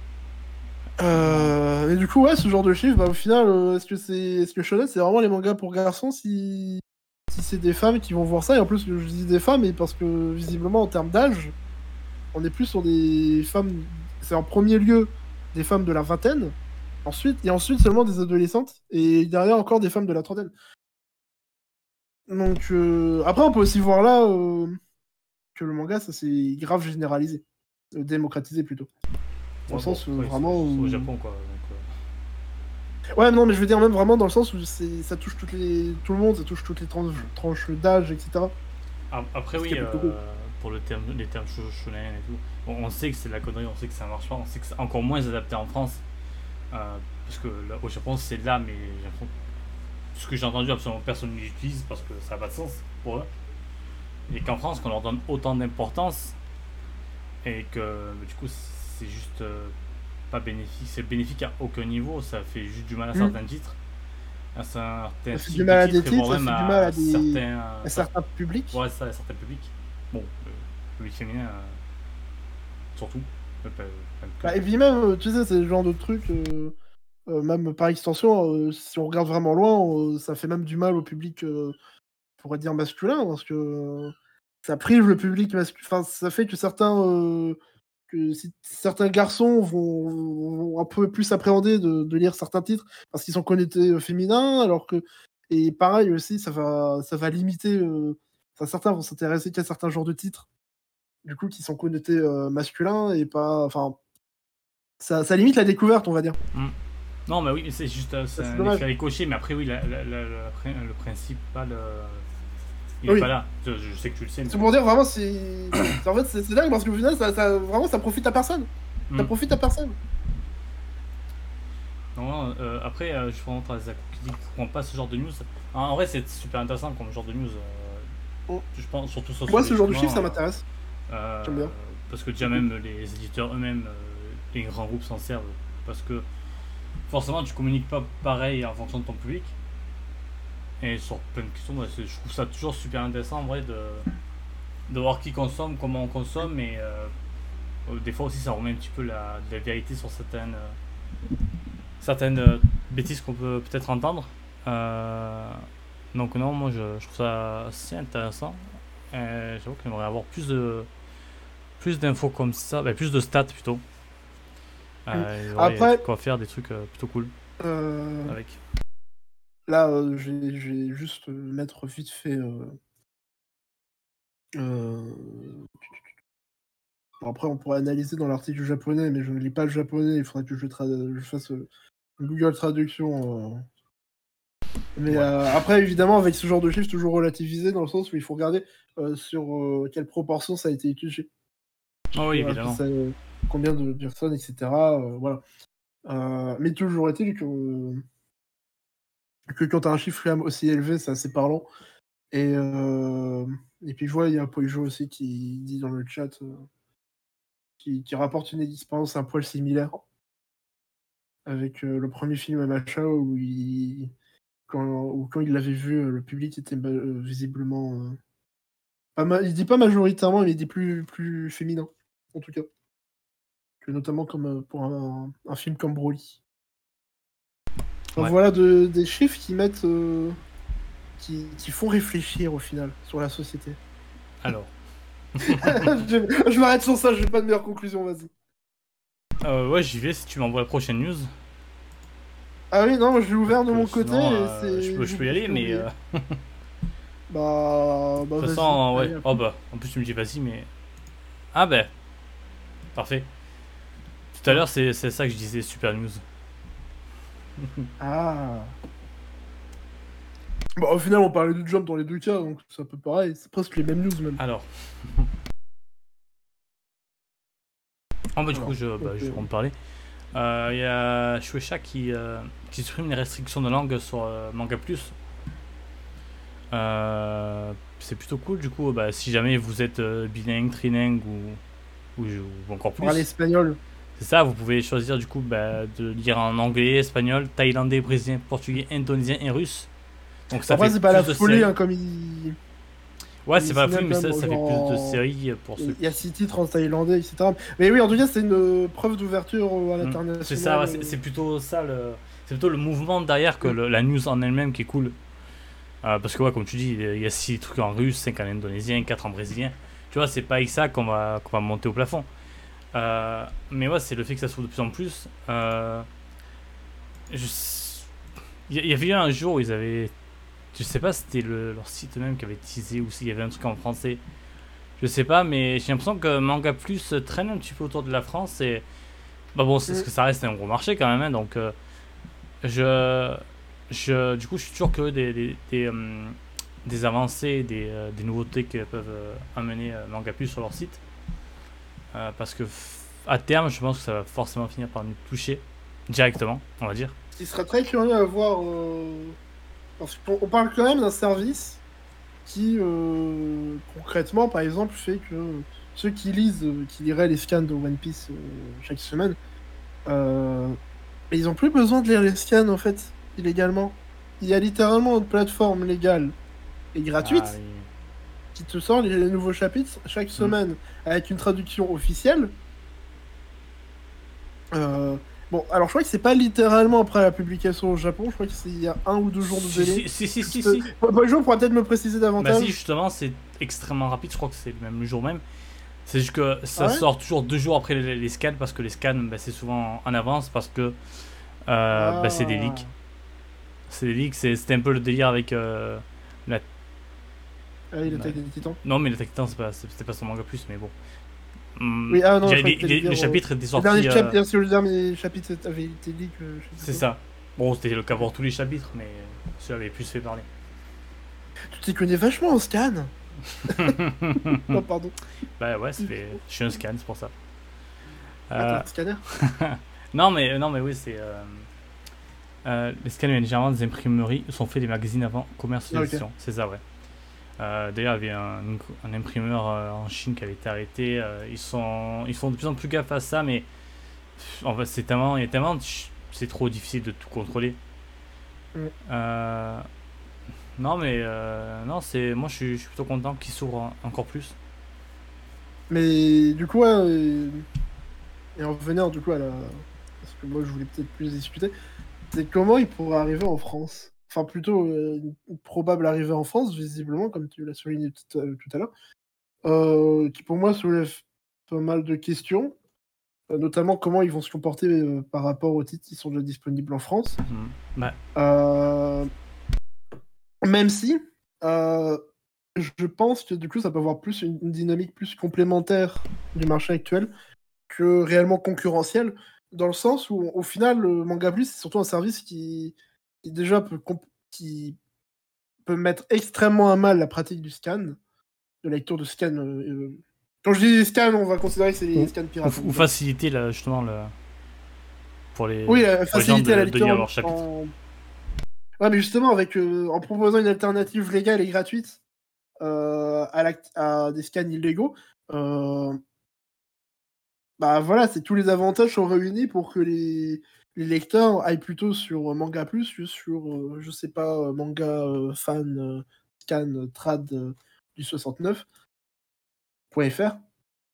Euh, mais du coup, ouais, ce genre de chiffre, bah, au final, euh, est-ce que c'est, est-ce que Shonen, c'est vraiment les mangas pour garçons si, si c'est des femmes qui vont voir ça? Et en plus, je dis des femmes, et parce que visiblement, en termes d'âge, on est plus sur des femmes. C'est en premier lieu des femmes de la vingtaine, ensuite, et ensuite seulement des adolescentes, et derrière encore des femmes de la trentaine. Donc, euh, après, on peut aussi voir là euh, que le manga, ça s'est grave généralisé, euh, démocratisé plutôt. Dans Ouais, le bon, sens euh, après, vraiment. c'est c'est au où- Japon, quoi. Donc, euh, Ouais, non, mais je veux dire même vraiment dans le sens où c'est, ça touche toutes les, tout le monde, ça touche toutes les tranches, tranches d'âge, et cetera. ap- Après, C'est ce qui oui, est plutôt euh, cool. pour le terme, les termes shonen et tout. On, on sait que c'est de la connerie, on sait que ça marche pas, on sait que c'est encore moins adapté en France. Euh, parce que là, au Japon, c'est là, mais j'ai l'impression que ce que j'ai entendu, absolument personne ne l'utilise parce que ça n'a pas de sens pour eux. Et qu'en France, qu'on leur donne autant d'importance et que du coup, c'est juste euh, pas bénéfique. C'est bénéfique à aucun niveau, ça fait juste du mal à certains mmh. titres. À certains ça fait du mal à des titres, ça fait du mal à, des... certains, à certains publics. Ouais, ça, à certains publics. Bon, le public féminin, euh, surtout. Euh, pas, pas bah, et puis même, tu sais, c'est le genre de truc, euh, euh, même par extension, euh, si on regarde vraiment loin, euh, ça fait même du mal au public, euh, on pourrait dire masculin, parce que euh, ça prive le public masculin. Enfin, ça fait que certains, euh, que si certains garçons vont, vont un peu plus appréhender de, de lire certains titres parce qu'ils sont connotés féminins, alors que et pareil aussi, ça va, ça va limiter. Euh, enfin, certains vont s'intéresser qu'à certains genres de titres, du coup, qui sont connotés euh, masculins et pas. Enfin, ça, ça limite la découverte, on va dire. Mm. Non, mais oui, c'est juste euh, c'est un effet ricochet, mais après, oui, la, la, la, la, le principal. Euh, il est oui. pas là. Je, je sais que tu le sais. Mais... C'est pour dire vraiment, c'est. en fait, c'est dingue parce qu'au final, ça, ça, vraiment, ça profite à personne. Mm. Ça profite à personne. Non, euh, après, euh, je suis vraiment très d'accord qui dit qu'on comprend pas ce genre de news. En, en vrai, c'est super intéressant comme genre de news. Euh, oh. Je pense surtout sur moi, ce genre de chiffre, ça m'intéresse. Euh, J'aime bien. Parce que déjà, même les éditeurs eux-mêmes, euh, les grands groupes s'en servent. Parce que forcément, tu communiques pas pareil en fonction de ton public. Et sur plein de questions, ouais, je trouve ça toujours super intéressant en vrai de, de voir qui consomme, comment on consomme. Et euh, des fois aussi, ça remet un petit peu la, la vérité sur certaines. Euh, certaines euh, bêtises qu'on peut peut-être entendre. Euh, donc non, moi je, je trouve ça assez intéressant. Euh, J'avoue qu'il aimerait avoir plus de plus d'infos comme ça, bah, plus de stats plutôt. Euh, ouais, après, quoi faire des trucs euh, plutôt cool euh, avec. Là, euh, je vais juste mettre vite fait. Euh, euh, après, on pourrait analyser dans l'article japonais, mais je ne lis pas le japonais. Il faudrait que je, tra je fasse euh, Google Traduction. Euh... Mais ouais. euh, après, évidemment, avec ce genre de chiffres, toujours relativisé dans le sens où il faut regarder euh, sur euh, quelle proportion ça a été utilisé. Oh oui, évidemment. Ça, euh, combien de personnes, et cetera. Euh, voilà. Euh, mais toujours est-il que, euh, que quand tu as un chiffre aussi élevé, c'est assez parlant. Et, euh, et puis je vois, il y a Poijo aussi qui dit dans le chat, euh, qui, qui rapporte une expérience un poil similaire avec euh, le premier film Macha où il, quand, où quand il l'avait vu, le public était euh, visiblement... Euh, pas ma... Il dit pas majoritairement, mais il dit plus, plus féminin, en tout cas. Que notamment comme, euh, pour un, un film comme Broly. Enfin, ouais. Voilà de, des chiffres qui mettent... Euh, qui, qui font réfléchir au final sur la société. Alors. je je m'arrête sur ça, j'ai pas de meilleure conclusion, vas-y. Euh, ouais, j'y vais si tu m'envoies la prochaine news. Ah oui, non, je l'ai ouvert de mon sinon, côté. Euh, et je, peux, je peux y aller, mais. Euh... bah. bah de toute façon, ouais. Oh bah, en plus, tu me dis vas-y, mais. Ah bah. Parfait. Tout à l'heure, c'est ça que je disais, super news. Ah. Bon, au final, on parlait de Jump dans les deux cas, donc c'est un peu pareil. C'est presque les mêmes news, même. Alors. Oh bah, du Alors, coup, je, bah, okay. je vais en parler. Il euh, y a Shueisha qui, euh, qui supprime les restrictions de langue sur euh, Manga Plus. Euh, c'est plutôt cool, du coup, bah, si jamais vous êtes euh, bilingue, trilingue ou, ou, ou encore plus. Parler espagnol. C'est ça, vous pouvez choisir du coup bah, de lire en anglais, espagnol, thaïlandais, brésilien, portugais, indonésien et russe. Donc ça Après, fait c'est pas la folie, hein, comme il. Ouais, c'est pas la folie, mais ça, ça fait plus de séries pour ceux. Il y a six titres en thaïlandais, et cetera. Mais oui, en tout cas, c'est une preuve d'ouverture à l'international. C'est ça, ouais, c'est plutôt ça, le... c'est plutôt le mouvement derrière que le, la news en elle-même qui est cool. Euh, parce que, ouais, comme tu dis, il y a six trucs en russe, cinq en indonésien, quatre en brésilien. Tu vois, c'est pas avec ça qu'on va, qu'on va monter au plafond. Euh, mais ouais, c'est le fait que ça se trouve de plus en plus. Euh, je... Il y avait eu un jour où ils avaient. Je sais pas si c'était le, leur site même qui avait teasé ou s'il y avait un truc en français. Je sais pas, mais j'ai l'impression que Manga Plus traîne un petit peu autour de la France. Et. Bah bon, c'est mm. ce que ça reste un gros marché quand même. Hein, donc, euh, je. Je, du coup, je suis toujours curieux des, des, des, um, des avancées, des, euh, des nouveautés que peuvent euh, amener euh, Manga Plus sur leur site. Euh, parce que f- à terme, je pense que ça va forcément finir par nous toucher directement, on va dire. Ce qui serait très curieux à voir. euh, Parce qu'on on parle quand même d'un service qui, euh, concrètement, par exemple, fait que ceux qui lisent, euh, qui liraient les scans de One Piece euh, chaque semaine, euh, ils ont plus besoin de lire les scans, en fait, illégalement. Il y a littéralement une plateforme légale et Ah gratuite oui. qui te sort les nouveaux chapitres chaque Hmm. semaine avec une traduction officielle. Euh, Bon, alors je crois que c'est pas littéralement après la publication au Japon, je crois que c'est il y a un ou deux jours de Si, délai. si, si, si, si, Je peux- si. Bonjour pourra peut-être me préciser Bah si, davantage. justement, c'est extrêmement rapide, je crois que c'est même le jour même. C'est juste que Ah ça ouais? sort toujours deux jours après les, les scans, parce que les scans, bah, c'est souvent en avance, parce que euh, bah, c'est des leaks. Ah, C'est des leaks, c'est- c'était un peu le délire avec euh, la... ah oui, bah, l'attaque des titans. non, mais l'attaque Titan, c'est pas- c'était pas son manga plus, mais bon. Hum, Oui, ah non, il y je a crois des- que tu allais les- le dire. euh, chapitre était le dernier sorti. euh, chapitre, le dernier chapitre avait été leak, euh, je sais plus c'est quoi. ça. Bon, c'était le cas pour tous les chapitres, mais celui-là avait plus fait parler. Tu t'y connais vachement en scan. Non, pardon. Bah ouais, ça fait... je suis un scan, c'est pour ça. Ah, t'es Euh, un scanner? non, mais, non, mais oui, c'est. euh, euh, les scans viennent généralement des imprimeries, sont faits des magazines avant Ah, ok. commercialisation. C'est ça, ouais. Euh, D'ailleurs, il y avait un, un imprimeur euh, en Chine qui avait été arrêté. Euh, ils, sont, ils font de plus en plus gaffe à ça, mais pff, en fait, c'est tellement, il y a tellement, de ch- c'est trop difficile de tout contrôler. Mm. Euh, non, mais euh, non, c'est, moi, je suis, je suis plutôt content qu'il s'ouvre en- encore plus. Mais du coup, ouais, euh, et en revenant du coup à la. Parce que moi je voulais peut-être plus discuter, c'est comment il pourrait arriver en France. Enfin, plutôt euh, une une probable arrivée en France, visiblement, comme tu l'as souligné tout à, tout à l'heure, euh, qui pour moi soulève pas mal de questions, euh, notamment comment ils vont se comporter euh, par rapport aux titres qui sont déjà disponibles en France. Mm. Bah, Euh, Même si, euh, je pense que du coup, ça peut avoir plus une, une dynamique plus complémentaire du marché actuel que réellement concurrentielle, dans le sens où, au final, le Manga Plus, c'est surtout un service qui, qui déjà peut, comp- qui peut mettre extrêmement à mal la pratique du scan, de la lecture de scan. euh, euh. Quand je dis scan, on va considérer que c'est les ou, scans ou, pirates, ou évidemment. faciliter là, justement le, pour les, Oui, euh, pour les gens faciliter la de, de lecture lire en, leurs chapitres. en- Ouais, mais justement, avec, euh, en proposant une alternative légale et gratuite euh, à, la- à des scans illégaux, euh, bah voilà, c'est tous les avantages sont réunis pour que les, les lecteurs aillent plutôt sur Manga Plus que sur, euh, je sais pas, euh, Manga euh, Fan euh, Scan euh, Trad euh, du soixante-neuf point F R.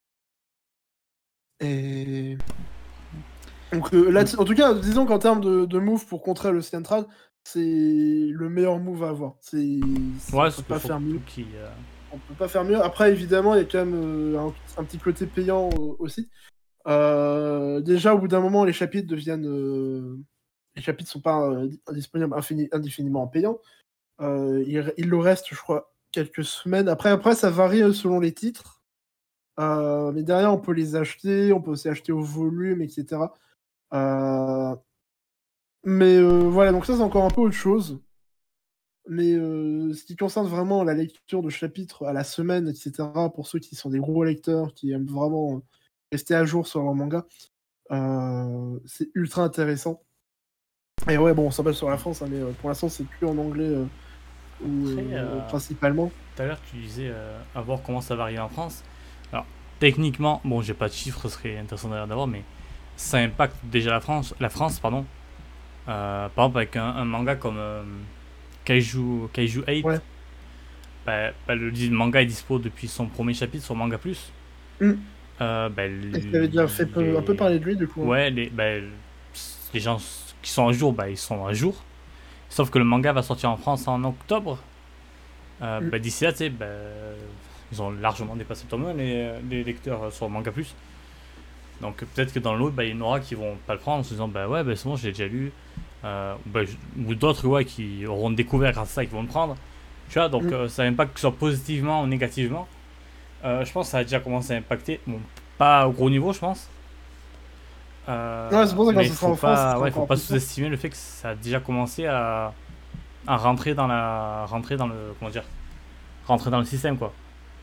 Et donc euh, là, en tout cas, disons qu'en termes de, de move pour contrer le Scan Trad, c'est le meilleur move à avoir. C'est, c'est- Ouais, on c'est peut qu'il pas faut faire mieux. tout qui. euh, On peut pas faire mieux. Après, évidemment, il y a quand même euh, un, un petit côté payant euh, aussi. Euh, déjà, au bout d'un moment, les chapitres deviennent. euh, Les chapitres sont pas euh, disponibles infini- indéfiniment payants. Euh, il, il le reste, je crois, quelques semaines. Après, après ça varie euh, selon les titres. Euh, mais derrière, on peut les acheter. On peut aussi acheter au volume, et cetera. Euh, mais euh, voilà, donc ça, c'est encore un peu autre chose. Mais euh, ce qui concerne vraiment la lecture de chapitres à la semaine, et cetera, pour ceux qui sont des gros lecteurs, qui aiment vraiment rester à jour sur leur manga, euh, c'est ultra intéressant. Et ouais, bon, on s'appelle sur la France, hein, mais euh, pour l'instant, c'est que en anglais euh, ou Après, euh, euh, principalement. tout à l'heure, tu disais euh, à voir comment ça va arriver en France. Alors, techniquement, bon, j'ai pas de chiffres, ce serait intéressant d'avoir, mais ça impacte déjà la France, la France, pardon. Euh, par exemple, avec un, un manga comme euh, Kaiju, Kaiju huit, Ouais. bah, bah, le, le manga est dispo depuis son premier chapitre sur Manga Plus. Mm. Euh, bah, Et tu avais déjà fait peu- un peu les, parler de lui, du coup. Hein. ouais, les, bah, les gens qui sont à jour, bah, ils sont à jour. Sauf que le manga va sortir en France en octobre. Euh, Mm. bah, d'ici là, tu sais, bah, ils ont largement dépassé le tome un, les, les lecteurs sur Manga Plus. Donc peut-être que dans l'autre, bah, il y en aura qui vont pas le prendre en se disant bah ouais, bah, c'est bon, j'ai déjà lu. Euh, bah, je- ou d'autres ouais, qui auront découvert grâce à ça, qui vont le prendre. Tu vois, donc Mm. euh, ça impacte que ce soit positivement ou négativement. Euh, je pense que ça a déjà commencé à impacter. Bon, pas au gros niveau, je pense. Euh, Ouais, c'est pour ça que quand mais ce il sera faut en France, ça pas, sera ouais, faut encore pas plus fort. sous-estimer le fait que ça a déjà commencé à, à rentrer dans la, rentrer dans le, comment dire, rentrer dans le système quoi.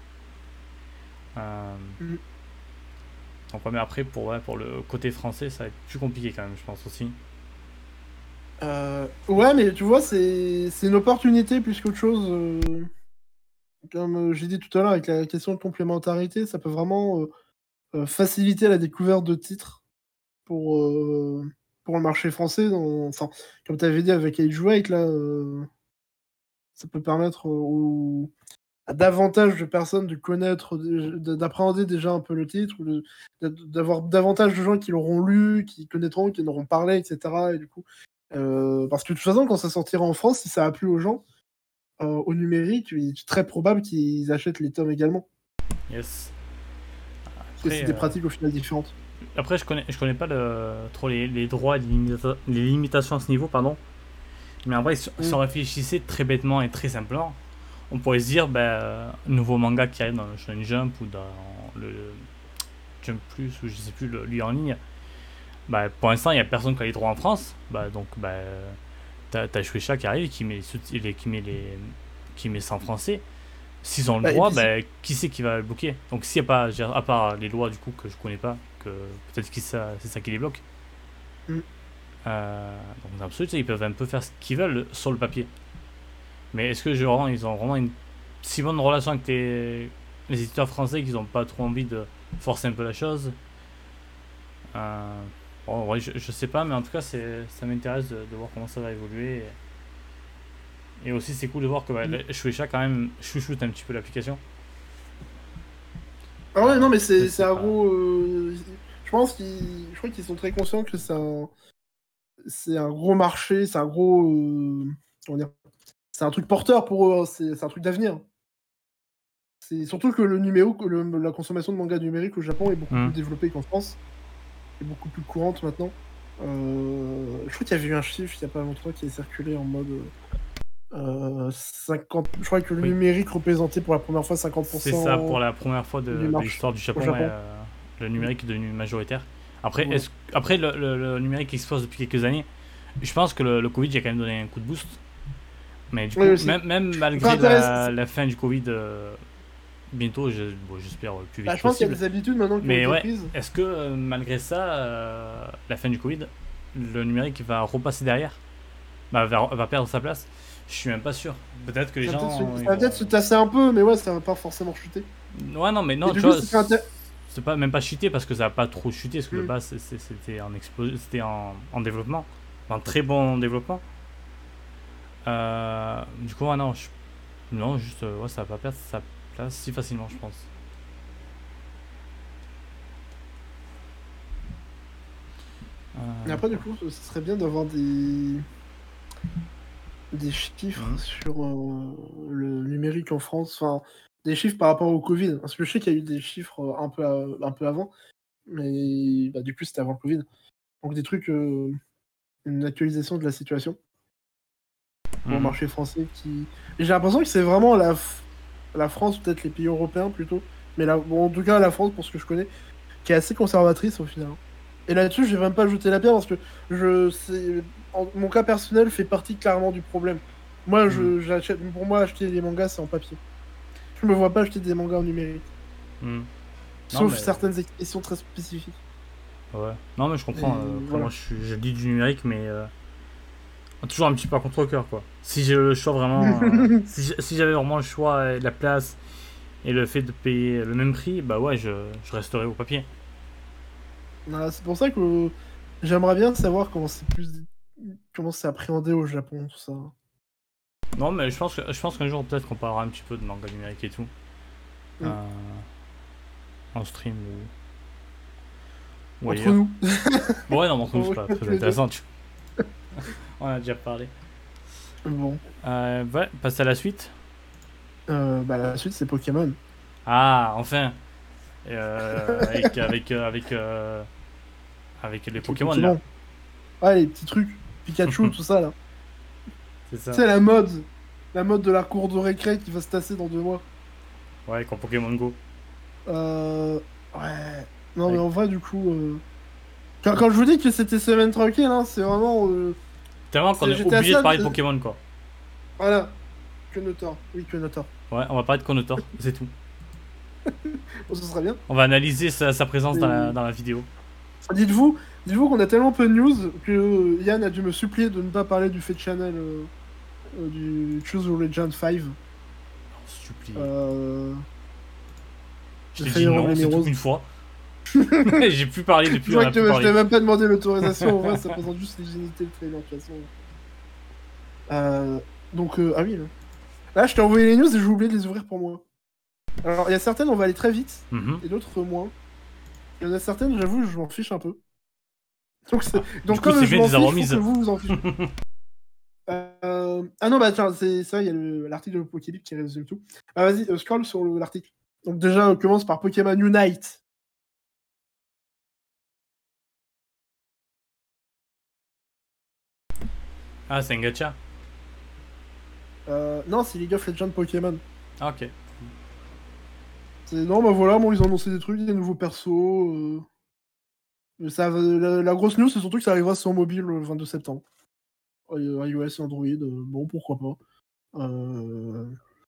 Euh, Mm. donc ouais, mais après pour ouais, pour le côté français, ça va être plus compliqué quand même, je pense aussi. Euh, ouais, mais tu vois, c'est c'est une opportunité plus qu'autre chose. euh, Comme euh, j'ai dit tout à l'heure avec la question de complémentarité, ça peut vraiment euh, euh, faciliter la découverte de titres pour, euh, pour le marché français. Dans- Enfin, comme tu avais dit avec Age Wait, là, euh, ça peut permettre aux- à davantage de personnes de connaître, de- d'appréhender déjà un peu le titre, ou de- d'avoir davantage de gens qui l'auront lu, qui connaîtront, qui en auront parlé, et cetera. Et du coup, euh, parce que de toute façon, quand ça sortira en France, si ça a plu aux gens, euh, au numérique, il est très probable qu'ils achètent les tomes également. Yes. Parce que c'est Après, des euh, pratiques au final différentes. après je connais, je connais pas le, trop les, les droits et les, limita- les limitations à ce niveau, pardon. Mais en vrai, si si Mm. on réfléchissait très bêtement et très simplement, on pourrait se dire, ben, euh, nouveau manga qui arrive dans le Shonen Jump ou dans le Jump Plus ou je sais plus, le, lui en ligne, bah, pour l'instant, il n'y a personne qui a les droits en France. Bah, donc, bah, t'as, t'as Shueisha qui arrive et qui met, les, sous- les- qui, met les, qui met ça en français. S'ils ont le Bah, et droit, puis, c'est- bah, qui c'est qui va le bloquer? Donc, s'il n'y a pas, je veux dire, à part les lois du coup que je connais pas, que peut-être que ça, c'est ça qui les bloque. Mm. Euh, donc, dans l'absolu, tu sais, ils peuvent un peu faire ce qu'ils veulent sur le papier. Mais est-ce que genre, ils ont vraiment une si bonne relation avec les, les éditeurs français qu'ils n'ont pas trop envie de forcer un peu la chose? Euh, bon, ouais, je, je sais pas, mais en tout cas, c'est, ça m'intéresse de, de voir comment ça va évoluer. Et, et aussi, c'est cool de voir que bah, Mm. le- Shueisha, quand même, chouchoute un petit peu l'application. Ah ouais, Euh, non, mais même c'est si c'est c'est un pas. gros. euh, Je pense qu'ils, je crois qu'ils sont très conscients que c'est un, c'est un gros marché, c'est un gros. euh, Comment dire? C'est un truc porteur pour eux, hein, c'est c'est un truc d'avenir. C'est surtout que le numéro, que le- la consommation de manga numérique au Japon est beaucoup Hmm. plus développée qu'en France, est beaucoup plus courante maintenant. Euh, Je crois qu'il y avait eu un chiffre il n'y a pas longtemps qui est circulé en mode euh, cinquante. Je crois que le Oui, numérique représentait pour la première fois c'est ça pour cinquante pour cent la première fois du de, de marché l'histoire du au Japon, ouais, Japon. euh, le numérique est devenu majoritaire. Après, Voilà. est-ce, après le, le- le numérique explose depuis quelques années. Je pense que le, le Covid a quand même donné un coup de boost. Mais du Oui, coup, aussi. même, même Enfin, malgré intéressant. la, la fin du Covid, euh, bientôt, je- bon, j'espère le plus Bah, vite je pense qu'il y a possible. des habitudes maintenant qui ont Mais été ouais, prises. est-ce que euh, malgré ça, euh, la fin du Covid, le numérique va repasser derrière, bah, va, va perdre sa place? Je suis même pas sûr. Peut-être que les Ça va peut-être se... gens, ça ils va vont. peut-être se tasser un peu, mais ouais, ça va pas forcément chuter. Ouais, non, mais Et non, du tu coup, vois, c'était intér- c'est pas même pas chuté parce que ça a pas trop chuté parce que de Hmm. base c'est- c'est- c'était en explo- c'était en, en développement, en très bon développement. Euh, du coup, ouais, non, je- non, juste, euh, ouais, ça va pas perdre sa place si facilement, je pense. Et Euh, après, du coup, ce serait bien d'avoir des... des chiffres mhm. sur euh, le numérique en France. Enfin, des chiffres par rapport au Covid. Parce que je sais qu'il y a eu des chiffres euh, un peu, à- un peu avant, mais bah, du coup, c'était avant le Covid. Donc, des trucs, euh, une actualisation de la situation pour le Mhm. marché français qui. Et j'ai l'impression que c'est vraiment la, F- la France, peut-être les pays européens plutôt, mais là, bon, en tout cas la France, pour ce que je connais, qui est assez conservatrice au final. Et là-dessus, je vais même pas jeter la pierre parce que je sais, en- mon cas personnel fait partie clairement du problème. Moi, Mhm. je, j'achète, pour moi, acheter les mangas, c'est en papier. Je me vois pas acheter des mangas en numérique, Mhm. Non, sauf mais certaines expressions très spécifiques. ouais, non, mais je comprends. euh, Et après, moi, voilà. je, suis- je dis du numérique, mais euh, toujours un petit peu à contre-cœur, quoi. Si j'ai le choix vraiment, euh, si j'- si j'avais vraiment le choix et la place et le fait de payer le même prix, bah ouais, je, je resterai au papier. Voilà, c'est pour ça que j'aimerais bien savoir comment c'est plus, comment c'est appréhendé au Japon, tout ça. Non, mais je pense que je pense qu'un jour peut-être qu'on parlera un petit peu de manga numérique et tout, Mm. euh, en stream ou, ou Entre ailleurs. nous. Bon, ouais, non, mais entre nous, On c'est va pas tous très les deux. intéressant. Tu... On en a déjà parlé. Bon. Euh, ouais, passe à la suite. Euh, bah, la suite, c'est Pokémon. Ah, enfin, Euh, avec avec euh, avec euh, avec les Avec les Pokémon là. Pokémon. Ouais, les petits trucs. Pikachu, tout ça, là. C'est Tu ça. sais, la mode. La mode de la cour de récré qui va se tasser dans deux mois. Ouais, avec en Pokémon Go. Euh... Ouais. Non, mais Avec... en vrai, du coup... euh, Quand, quand je vous dis que c'était semaine tranquille, hein, c'est vraiment... euh, Tellement qu'on c'est- est J'étais obligé assez... de ad- parler de euh, Pokémon quoi. Voilà. Kenotor. Oui, Kenotor. Ouais, on va parler de Konotor, c'est tout. Bon, ce serait bien. On va analyser sa, sa présence Et... dans, la, dans la vidéo. Dites-vous, dites-vous qu'on a tellement peu de news que Yann a dû me supplier de ne pas parler du fait channel euh, euh, du Choose Your Legend cinq. Oh, supplie. Euh... Je t'ai dit non, c'est tout une fois. J'ai plus parlé depuis, je on a que plus parlé. Je t'ai même pas demandé l'autorisation, en vrai, ça présente juste l'hygiénité de trailer, de toute façon. Euh... Donc, euh... ah oui, là. Là, je t'ai envoyé les news et j'ai oublié de les ouvrir pour moi. Alors, il y a certaines, on va aller très vite, mm-hmm. et d'autres moins. Il y en a certaines, j'avoue, je m'en fiche un peu. Donc, ah, coup, donc comme je m'en fiche, faut mises. que vous vous en fichez. euh... Ah non, bah tiens, c'est ça, il y a l'article de Pokébip qui résume tout. Ah vas-y, euh, scroll sur l'article. Donc déjà, on commence par Pokémon Unite. Ah, c'est un gacha. Euh... Non, c'est League of Legends Pokémon. Ah, ok. Non, bah voilà, bon, ils ont annoncé des trucs, des nouveaux persos. Euh... Ça, la, la grosse news, c'est surtout que ça arrivera sur mobile le vingt-deux septembre. iOS et Android, euh, bon, pourquoi pas. Euh...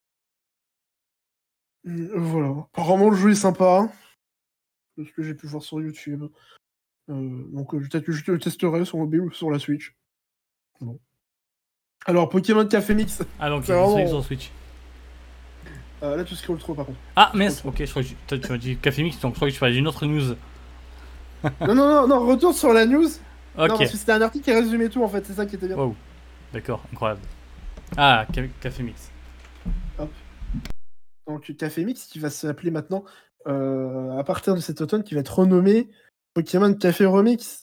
Voilà. Apparemment, le jeu est sympa. De ce que j'ai pu voir sur YouTube. Euh, donc, euh, peut-être que je le testerai sur mobile ou sur la Switch. Bon. Alors, Pokémon Café Mix. Ah, donc il est disponible sur Switch. Euh, là, tu scrolls trop, par contre. Ah, mince, ok, je crois que tu, tu m'as dit Café Mix, donc je crois que tu parlais d'une autre news. non, non, non, non, retourne sur la news. Ok. Non, parce que c'était un article qui résumait tout, en fait, c'est ça qui était bien. Wow. D'accord, incroyable. Ah, Café Mix. Hop. Donc, Café Mix qui va s'appeler maintenant, euh, à partir de cet automne, qui va être renommé Pokémon Café Remix.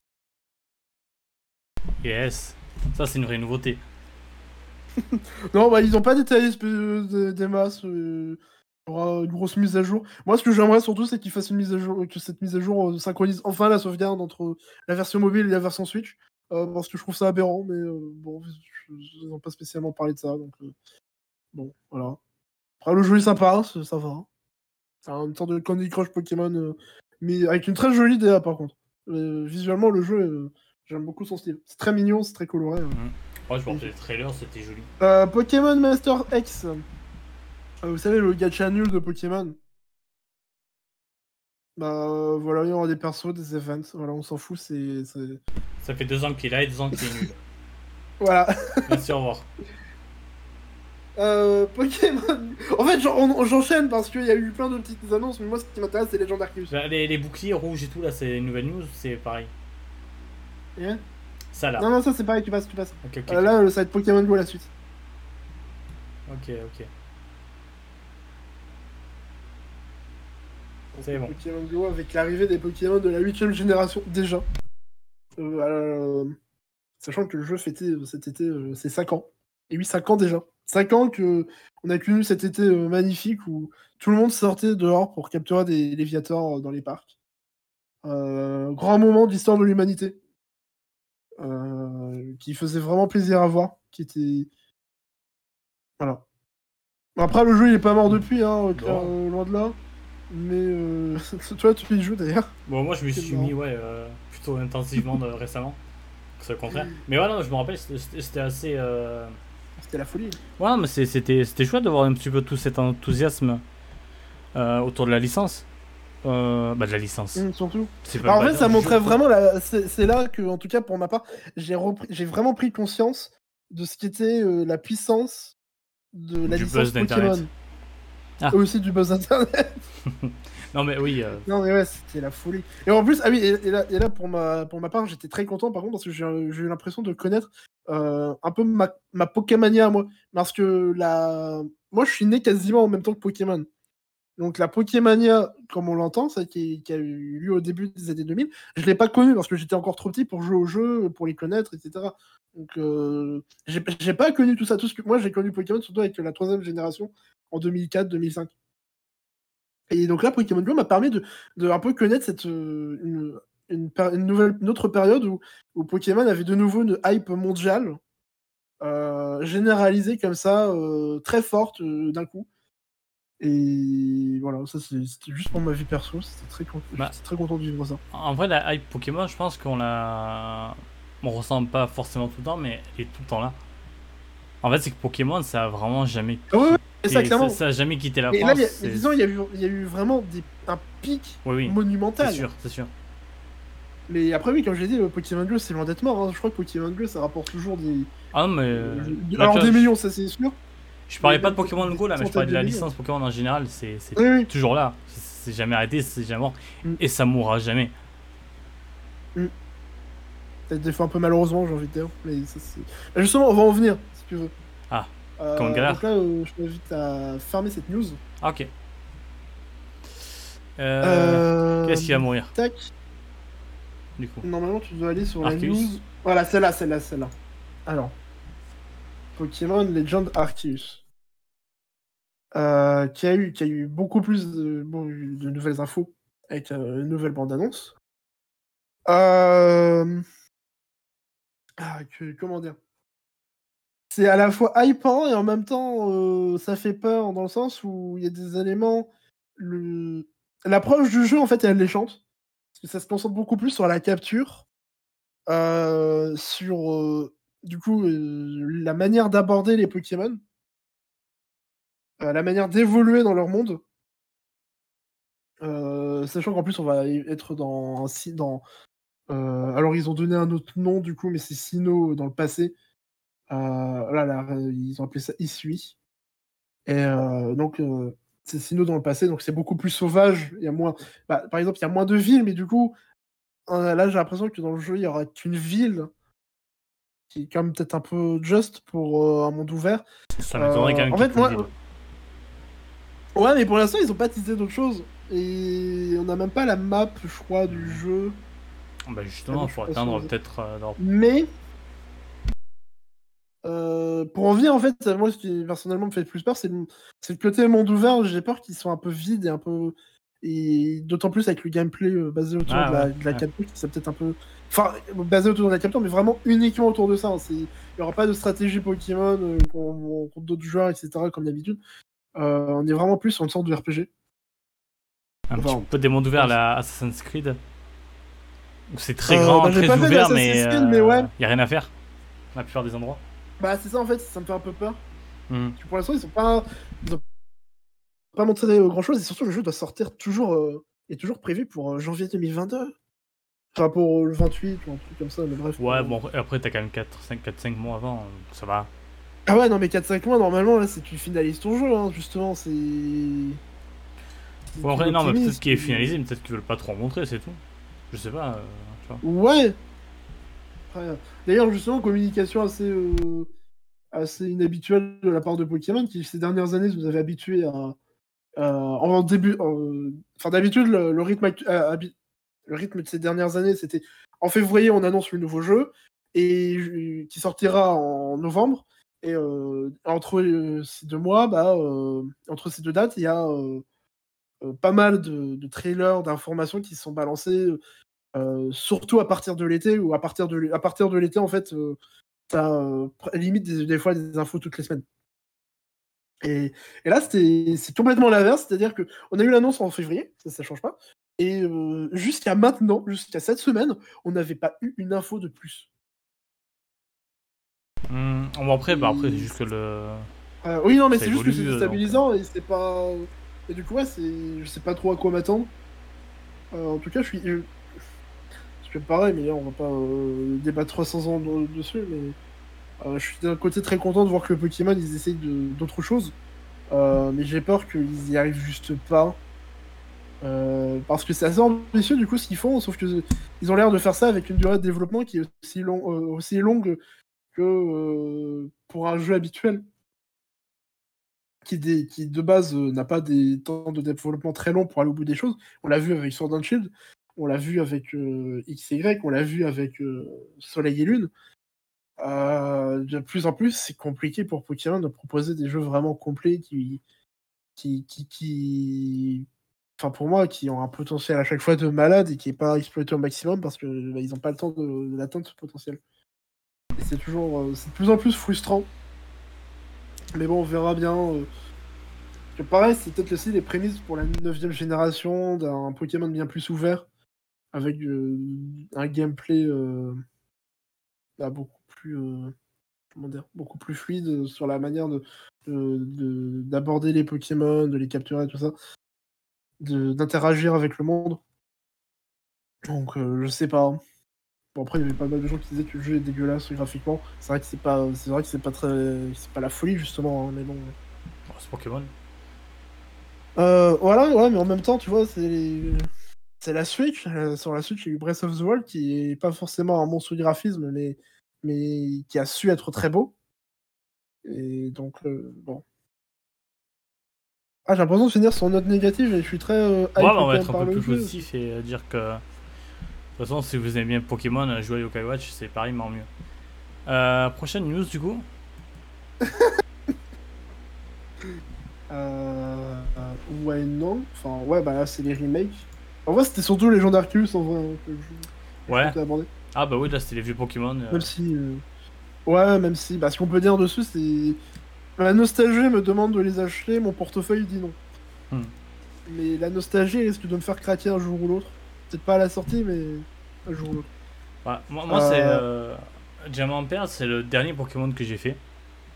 Yes. Ça, c'est une vraie nouveauté. non, bah, ils ont pas détaillé des masses. Euh, il y aura une grosse mise à jour. Moi, ce que j'aimerais surtout, c'est qu'ils fassent une mise à jour, que cette mise à jour euh, synchronise enfin la sauvegarde entre la version mobile et la version Switch. Euh, parce que je trouve ça aberrant, mais euh, bon, ils n'ont pas spécialement parlé de ça. Donc, euh, bon, voilà. Après, le jeu est sympa, ça va. C'est une sorte de Candy Crush Pokémon, euh, mais avec une très jolie D A par contre. Euh, visuellement, le jeu, euh, j'aime beaucoup son style. C'est très mignon, c'est très coloré. Hein. Mmh. Oh, je me rappelle les trailers, c'était joli. Euh, Pokémon Master X. Euh, vous savez, le gacha nul de Pokémon. Bah euh, voilà, il y aura des persos, des events. Voilà, on s'en fout, c'est. Ça fait deux ans qu'il est là et deux ans qu'il est nul. Voilà. Merci, au revoir. Euh, Pokémon. En fait, j'enchaîne parce qu'il y a eu plein de petites annonces, mais moi, ce qui m'intéresse, c'est Legend Arceus. Bah, les, les boucliers rouges et tout, là, c'est une nouvelle news, c'est pareil. Yeah. Ça là. Non, non, ça c'est pareil, tu passes, tu passes. Okay, okay, euh, okay. Là, ça va être Pokémon Go la suite. Ok, ok. C'est bon. Pokémon Go avec l'arrivée des Pokémon de la huitième génération déjà. Euh, euh, sachant que le jeu fêtait cet été euh, ses cinq ans. Et oui, cinq ans déjà. cinq ans que on a connu cet été euh, magnifique où tout le monde sortait dehors pour capturer des Léviators dans les parcs. Euh, grand moment de l'histoire de l'humanité. Euh, qui faisait vraiment plaisir à voir. Qui était. Voilà. Après, le jeu il est pas mort depuis, hein, euh, loin de là. Mais euh... toi, tu y joues d'ailleurs. Bon, moi je me suis mis ouais, euh, plutôt intensivement de, récemment. C'est le contraire. Mais ouais, non, je me rappelle, c'était assez. Euh... C'était la folie. Ouais, mais c'était chouette de voir un petit peu tout cet enthousiasme euh, autour de la licence. Euh, bah, de la licence. Mmh, surtout. Pas en fait, ça montrait vraiment. La... C'est là que, en tout cas, pour ma part, j'ai repris... vraiment pris conscience de ce qu'était euh, la puissance de la du licence Pokémon. Ah. Et aussi du buzz internet. non mais oui. Euh... Non mais ouais, c'était la folie. Et en plus, ah oui, et, et, là, et là, pour ma pour ma part, j'étais très content par contre parce que j'ai eu l'impression de connaître euh, un peu ma, ma Pokémania à moi, parce que la, moi je suis né quasiment en même temps que Pokémon. Donc la Pokémania, comme on l'entend, ça qui, qui a eu lieu au début des années deux mille, je l'ai pas connue parce que j'étais encore trop petit pour jouer au jeu, pour les connaître, et cetera. Donc euh, j'ai pas connu tout ça. Tout ce que moi j'ai connu Pokémon surtout avec la troisième génération en deux mille quatre deux mille cinq. Et donc là, Pokémon Go m'a permis de, de un peu connaître cette euh, une, une, une nouvelle une autre période où, où Pokémon avait de nouveau une hype mondiale euh, généralisée comme ça, euh, très forte euh, d'un coup. Et voilà, ça c'était juste pour ma vie perso, c'était très, bah, très content de vivre ça. En vrai, la hype Pokémon, je pense qu'on la... On ressent pas forcément tout le temps, mais elle est tout le temps là. En fait, c'est que Pokémon, ça a vraiment jamais Ah ouais, ouais, quitté, c'est ça, clairement. ça, ça a jamais quitté la Et là, France. il y a, c'est- disons, il y a eu, il y a eu vraiment des, un pic Oui, oui, c'est monumental. sûr, c'est sûr. Mais après, oui, comme je l'ai dit, euh, Pokémon Go, c'est loin d'être mort. hein. Je crois que Pokémon Go, ça rapporte toujours des. Ah non, mais euh, euh, je- là, tu Alors, vois, des je, millions, ça c'est sûr. je Mais parlais pas de même peut-être Pokémon des Go là, mais je centaines parlais de de la millions. licence Pokémon en général. C'est c'est Oui, oui. toujours là. C'est c'est jamais arrêté, c'est jamais mort. Mm. Et ça mourra jamais. Mm. Peut-être des fois un peu malheureusement, j'ai envie de dire. Mais ça, c'est. Bah, justement, on va en venir, si tu veux. Ah, Euh, comment galère. donc là, euh, je t'invite à fermer cette news. Ah, ok. Euh, Euh, Qu'est-ce qui va mourir, Tac. du coup? Normalement, tu dois aller sur Arceus. la news. Voilà, celle-là, celle-là, celle-là. Alors, Pokémon Legend Arceus. Euh, qui a eu, qui a eu beaucoup plus de, bon, de nouvelles infos avec euh, une nouvelle bande-annonce. Euh... Ah, que, comment dire? C'est à la fois hypant et en même temps, euh, ça fait peur dans le sens où il y a des éléments. Le... L'approche du jeu, en fait, est alléchante. Parce que ça se concentre beaucoup plus sur la capture, euh, sur euh, du coup euh, la manière d'aborder les Pokémon, euh, la manière d'évoluer dans leur monde. Euh, sachant qu'en plus, on va être dans un si- dans. euh, alors, ils ont donné un autre nom du coup, mais c'est Sinnoh dans le passé. Euh, là, là, ils ont appelé ça Isui. Et euh, donc, euh, c'est Sinnoh dans le passé, donc c'est beaucoup plus sauvage. Il y a moins, bah, par exemple, il y a moins de villes, mais du coup, euh, là, j'ai l'impression que dans le jeu, il y aura qu'une ville qui est quand même peut-être un peu juste pour euh, un monde ouvert. Ça m'étonnerait quand Euh, même en qu'il y ait fait, plus de moi, villes. ouais, mais pour l'instant, ils ont pas teasé d'autres choses. Et on n'a même pas la map, je crois, du jeu. Bah Ah justement, non, il je suis faut pas sûr. atteindre peut-être euh, dans... Mais euh, pour en venir, en fait, moi, ce qui personnellement me fait le plus peur, c'est le, c'est le côté monde ouvert. J'ai peur qu'ils soient un peu vides et un peu. Et d'autant plus avec le gameplay euh, basé autour Ah de ouais, la, de la ouais. capture, qui c'est peut-être un peu. Enfin, basé autour de la capture, mais vraiment uniquement autour de ça. hein. C'est- Il n'y aura pas de stratégie Pokémon euh, con- contre d'autres joueurs, et cetera, comme d'habitude. Euh, on est vraiment plus sur une sorte de R P G. Un petit Enfin, peu des mondes ouverts, pense. la Assassin's Creed. Où c'est très Euh, grand, bah, j'ai très pas fait ouvert, mais d'Assassin's Creed, mais ouais. il euh, y a rien à faire. La plupart des endroits. Bah, c'est ça, en fait, ça me fait un peu peur. Mhm. Parce que pour l'instant, ils sont pas. Ils ont pas montré grand chose, et surtout, le jeu doit sortir toujours. Euh, est toujours prévu pour euh, janvier deux mille vingt-deux. Enfin, pour le vingt-huit ou un truc comme ça, mais bref. Ouais, euh. bon, après t'as quand même quatre, cinq, quatre, cinq mois avant, euh, ça va. Ah ouais, non, mais quatre cinq mois, normalement, là, c'est tu finalises ton jeu, hein, justement, c'est. c'est- Bon, Tu après, non, mais peut-être l'optimises. qu'il est tu- finalisé, mais peut-être qu'ils veulent pas trop en montrer, c'est tout. Je sais pas, euh, tu vois. Ouais! Après, d'ailleurs, justement, communication assez, euh, assez inhabituelle de la part de Pokémon, qui ces dernières années nous avait habitués à. à- en début. en- Enfin, d'habitude, le, le rythme actu- euh, habi- le rythme de ces dernières années, c'était en février, on annonce le nouveau jeu, et euh, qui sortira en novembre. Et euh, entre euh, ces deux mois, bah, euh, entre ces deux dates, il y a euh, euh, pas mal de, de trailers, d'informations qui sont balancées, euh, surtout à partir de l'été, ou à partir de, l'é- à partir de l'été, en fait, euh, t'as euh, pr- limite des, des fois des infos toutes les semaines. Et, et là, c'était, c'est complètement l'inverse, c'est-à-dire que on a eu l'annonce en février, ça, ça change pas, et euh, jusqu'à maintenant, jusqu'à cette semaine, on n'avait pas eu une info de plus. Hum, bon, après, bah, après, c'est Et- juste que le. euh, oui, non, mais Ça c'est juste que c'est évolue, euh, donc. euh, déstabilisant et c'est pas. Et du coup, ouais, c'est... je sais pas trop à quoi m'attendre. Euh, en tout cas, je suis. Je... C'est pareil, mais là, on va pas euh, débattre trois cents ans de- dessus, mais euh, je suis d'un côté très content de voir que Pokémon, ils essayent de... d'autres choses. Euh, mais j'ai peur qu'ils y arrivent juste pas. Euh, parce que c'est assez ambitieux du coup ce qu'ils font, sauf que ils ont l'air de faire ça avec une durée de développement qui est aussi, long, euh, aussi longue que euh, pour un jeu habituel, qui, dé- qui de base euh, n'a pas des temps de développement très longs pour aller au bout des choses. On l'a vu avec Sword and Shield, on l'a vu avec euh, X Y, on l'a vu avec euh, Soleil et Lune. Euh, de plus en plus, c'est compliqué pour Pokémon de proposer des jeux vraiment complets qui, qui, qui, qui enfin pour moi, qui ont un potentiel à chaque fois de malade et qui n'est pas exploité au maximum parce que bah, ils n'ont pas le temps de, de l'atteindre ce potentiel. Et c'est toujours, euh, c'est de plus en plus frustrant. Mais bon, on verra bien. Euh, que pareil, c'est peut-être aussi les prémices pour la neuvième génération d'un Pokémon bien plus ouvert, avec euh, un gameplay euh, bah, beaucoup plus, euh, comment dire, beaucoup plus fluide sur la manière de, de, de- d'aborder les Pokémon, de les capturer, tout ça, de, d'interagir avec le monde. Donc, euh, je sais pas. Bon, après, il y avait pas mal de gens qui disaient que le jeu est dégueulasse graphiquement. C'est vrai que c'est pas, c'est vrai que c'est pas très, c'est pas la folie justement, hein, mais bon. Bon, c'est Pokémon. Euh, voilà, ouais, mais en même temps, tu vois, c'est les- c'est la Switch. Euh, sur la Switch, il y a eu Breath of the Wild qui est pas forcément un monstre de graphisme, mais, mais qui a su être très beau. Et donc, euh, bon. Ah, j'ai l'impression de finir sur une note négative et je suis très euh, Ouais, hype bah, quand on va même être un par peu le plus jeu. positif et euh, dire que. De toute façon, si vous aimez bien Pokémon, euh, jouer à Yokai Watch, c'est pareil, mais en mieux. Euh, prochaine news, du coup. Euh, euh, ouais, non. Enfin, ouais, bah là, c'est les remakes. En vrai, c'était surtout les gens d'Arceus en vrai hein, que je, que je Ouais. comptais aborder. Ah, bah oui, là, c'était les vieux Pokémon. euh. Même si. euh, Ouais, même si. Bah, ce qu'on peut dire dessus, c'est. La nostalgie me demande de les acheter, mon portefeuille dit non. Hmm. Mais la nostalgie risque de me faire craquer un jour ou l'autre. Peut-être pas à la sortie, mais un jour ou l'autre. Ouais, moi, moi c'est. Euh, Euh... Diamant Perle, c'est le dernier Pokémon que j'ai fait.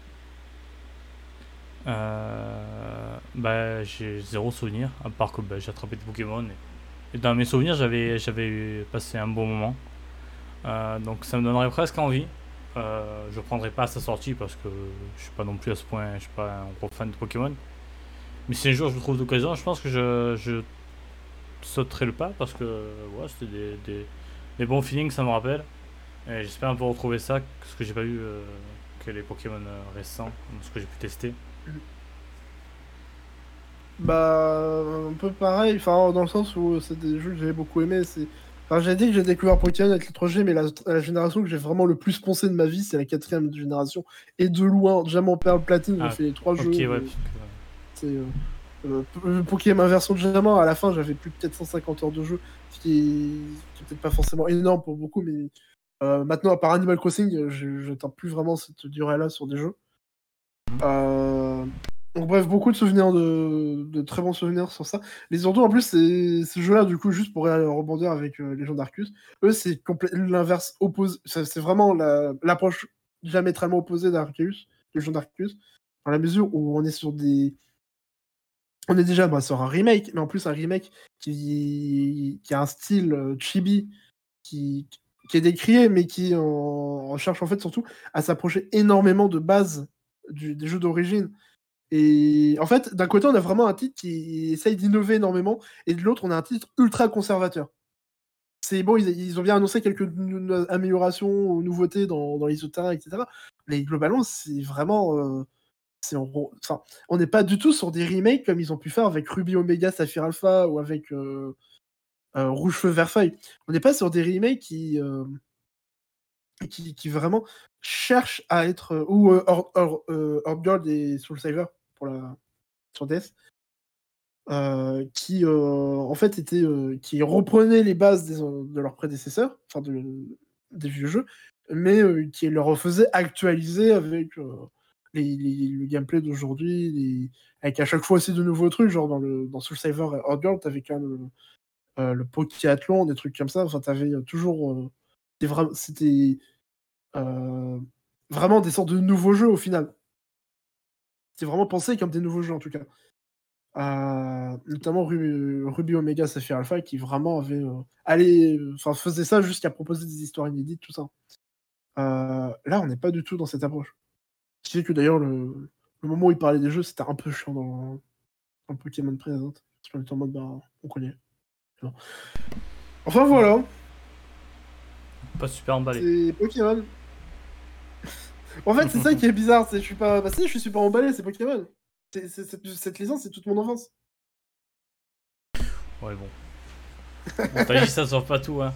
Euh... Bah, j'ai zéro souvenir, à part que bah, j'ai attrapé des Pokémon. Et, et dans mes souvenirs, j'avais, j'avais eu- passé un bon moment. Euh, donc ça me donnerait presque envie. Euh, je prendrai pas à sa sortie parce que je suis pas non plus à ce point, je suis pas un gros fan de Pokémon. Mais si un jour je me trouve d'occasion, je pense que je, je sauterai le pas parce que ouais, c'était des, des, des bons feelings, ça me rappelle. Et j'espère un peu retrouver ça, ce que j'ai pas eu euh, que les Pokémon euh, récents, ce que j'ai pu tester. Bah, un peu pareil, enfin, dans le sens où c'est des jeux que j'avais beaucoup aimé. C'est... Enfin, j'ai dit que j'ai découvert Pokémon avec les trois G, mais la, la génération que j'ai vraiment le plus poncé de ma vie, c'est la quatrième génération. Et de loin, Diamant, Perle, Platine, j'ai Ah, fait les trois ok, jeux. ouais, Mais parce que, c'est, euh, euh, P- Pokémon version de Diamant, à la fin, j'avais plus de quatre cent cinquante heures de jeu, ce qui est, qui est peut-être pas forcément énorme pour beaucoup, mais euh, maintenant, à part Animal Crossing, je j'atteins plus vraiment cette durée-là sur des jeux. Euh, Donc bref, beaucoup de souvenirs, de, de très bons souvenirs sur ça. Mais surtout, en plus, ces, ces jeux-là, du coup, juste pour rebondir avec euh, les gens d'Arcus, eux, c'est complè- l'inverse opposé. Ça, C'est vraiment la- l'approche diamétralement opposée d'Arceus, les gens d'Arcus, dans la mesure où on est sur des... On est déjà bah, sur un remake, mais en plus un remake qui, qui a un style euh, chibi qui, qui est décrié, mais qui en, en cherche en fait surtout à s'approcher énormément de base du- des jeux d'origine. Et en fait, d'un côté, on a vraiment un titre qui essaye d'innover énormément, et de l'autre, on a un titre ultra conservateur. C'est bon, ils, ils ont bien annoncé quelques n- améliorations ou nouveautés dans, dans les autres terrains, et cetera. Mais globalement, c'est vraiment. euh, c'est en gros- enfin, on n'est pas du tout sur des remakes comme ils ont pu faire avec Ruby Omega Saphir Alpha ou avec euh, euh, Rouge Feu Vert Feuille. On n'est pas sur des remakes qui, euh, qui, qui vraiment cherchent à être. euh, ou euh, Horde Horde- euh, Horde Gold et Soul Saver pour la, sur D S. euh, qui euh, en fait était euh, qui reprenait les bases des, de leurs prédécesseurs, enfin de, des vieux jeux, mais euh, qui leur refaisait actualiser avec euh, les, les- le gameplay d'aujourd'hui, les- avec à chaque fois aussi de nouveaux trucs, genre dans le dans Soul Saver et Horde Girl, t'avais quand même le, euh, le Pokéathlon, des trucs comme ça, enfin t'avais euh, toujours euh, des vra- c'était euh, vraiment des sortes de nouveaux jeux au final. C'était vraiment pensé comme des nouveaux jeux en tout cas. Euh, notamment Ruby, Ruby Omega Sapphire Alpha qui vraiment avait euh, allé, enfin faisait ça jusqu'à proposer des histoires inédites, tout ça. Euh, là, on n'est pas du tout dans cette approche. Ce qui fait que d'ailleurs, le, le moment où il parlait des jeux, c'était un peu chiant dans, dans le Pokémon Present. Parce qu'on était en mode, bah, on connaît. Bon. Enfin voilà, pas super emballé. c'est Pokémon. En fait, c'est ça qui est bizarre, c'est je suis pas. Bah si, je suis super emballé, c'est Pokémon. C'est- c'est- cette, cette licence, c'est toute mon enfance. Ouais, bon. Nostalgie, ça sauve pas tout, hein.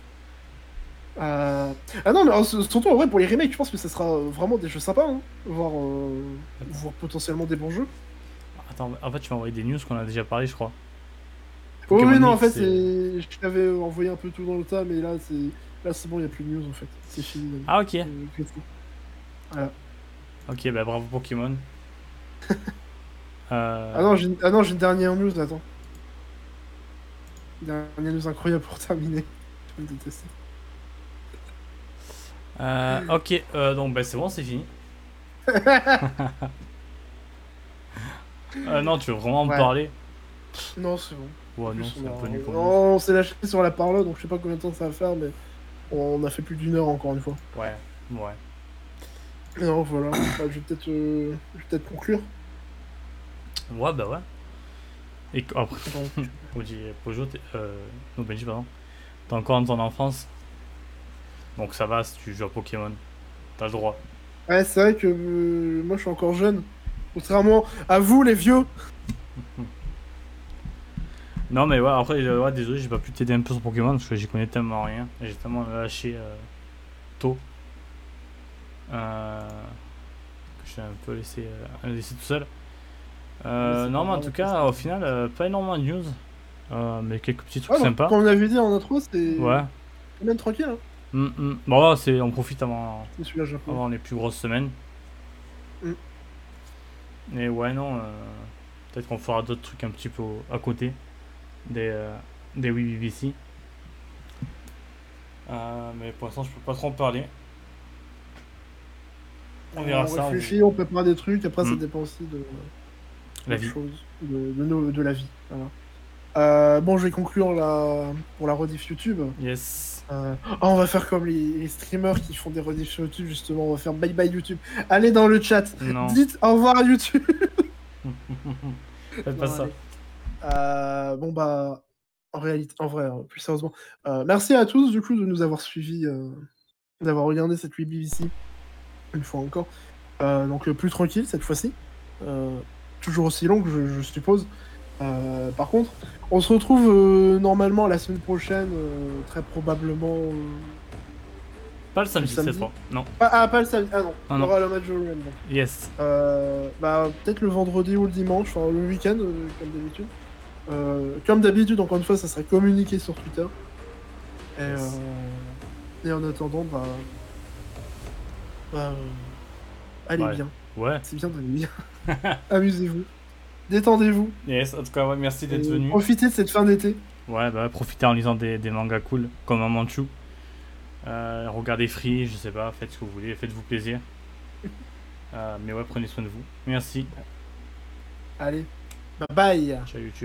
Euh, Ah non, mais euh, surtout en vrai, pour les remakes, je pense que ça sera euh, vraiment des jeux sympas, hein, voire, euh, voire potentiellement des bons jeux. Attends, en fait, tu m'as envoyé des news qu'on a déjà parlé, je crois. Oh Pokémon oui, non, en Mix, fait, c'est. c'est... je t'avais envoyé un peu tout dans le tas, mais là, c'est là, c'est bon, il n'y a plus de news, en fait. C'est fini. Ah, ok. Euh, que tout. Voilà. Ok, bah bravo Pokémon. Euh, Ah non, j'ai une... ah non, j'ai une dernière news, attends. Dernière news incroyable pour terminer. Je vais me détester. Euh, ok, euh, donc bah, c'est bon, c'est fini. euh, non, tu veux vraiment me Ouais. parler? Non, c'est bon. Ouais, En non, plus, c'est un on, peu nul a- comme news. on s'est lâché sur la parole, donc je sais pas combien de temps ça va faire, mais on a fait plus d'une heure encore une fois. Ouais, ouais. Non, voilà. Bah, je vais peut-être euh, je vais peut-être conclure. Ouais, bah ouais. Et qu- après, Donc, on dit Pojo, t'es- euh, non, Benji, pardon. T'es encore dans ton enfance, donc ça va si tu joues à Pokémon. T'as le droit. ouais, c'est vrai que euh, moi je suis encore jeune. Contrairement à vous, les vieux. Non, mais ouais, après, euh, ouais, désolé, j'ai pas pu t'aider un peu sur Pokémon parce que j'y connais tellement rien. Et j'ai tellement lâché euh, tôt. Euh, que je suis un peu laissé, euh, laissé tout seul. Mais Euh, c'est non, pas mais en grave, tout après, cas, c'est- au final, euh, pas énormément de news. Euh, mais quelques petits trucs Ah, donc, sympas. comme on avait dit en intro, c'est Ouais. semaine tranquille, hein. Mm, mm. Bon, ouais, c'est, on profite avant, C'est celui-là, Japon. avant les plus grosses semaines. Mm. Et ouais, non, euh, peut-être qu'on fera d'autres trucs un petit peu au- à côté des, euh, des Wii B B C. Euh, mais pour l'instant, je peux pas trop en parler. On verra On ça. On... réfléchit, on prépare des trucs, après ça Mm. dépend aussi de La d'autres vie. choses, de, de, nos- de la vie. Voilà. Euh, bon, je vais conclure la... pour la rediff YouTube. Yes. Euh, ah, on va faire comme les, les streamers qui font des rediffs sur YouTube, justement. On va faire bye bye YouTube. Allez dans le chat. Non. Dites au revoir à YouTube. Faites pas Non, ça. allez. Euh, bon, bah, en réalité, en vrai, hein, plus sérieusement. euh, merci à tous, du coup, de nous avoir suivis, euh, d'avoir regardé cette Wii B B C, une fois encore. Euh, donc, euh, plus tranquille cette fois-ci. Euh, toujours aussi longue, je, je suppose. Euh, par contre, on se retrouve euh, normalement la semaine prochaine, euh, très probablement. euh, Pas le Le samedi, cette samedi. fois. Non. Ah, ah, pas le samedi. Ah non, Ah il y non. aura le match de Rennes, donc. Yes. Euh, bah, peut-être le vendredi ou le dimanche, enfin le week-end, euh, comme d'habitude. Euh, comme d'habitude, encore une fois, ça sera communiqué sur Twitter. Et, Yes. euh, et en attendant, bah. bah, euh, allez Ouais. bien. Ouais. C'est bien d'aller bien. Amusez-vous. Détendez-vous. Yes. En tout cas, ouais, merci d'être Et venu. profitez de cette fin d'été. Ouais, bah profitez en lisant des, des mangas cool, comme un Manchu. Euh, regardez Free, je sais pas, faites ce que vous voulez, faites-vous plaisir. Euh, mais ouais, prenez soin de vous. Merci. Allez. Bye bye. Ciao YouTube.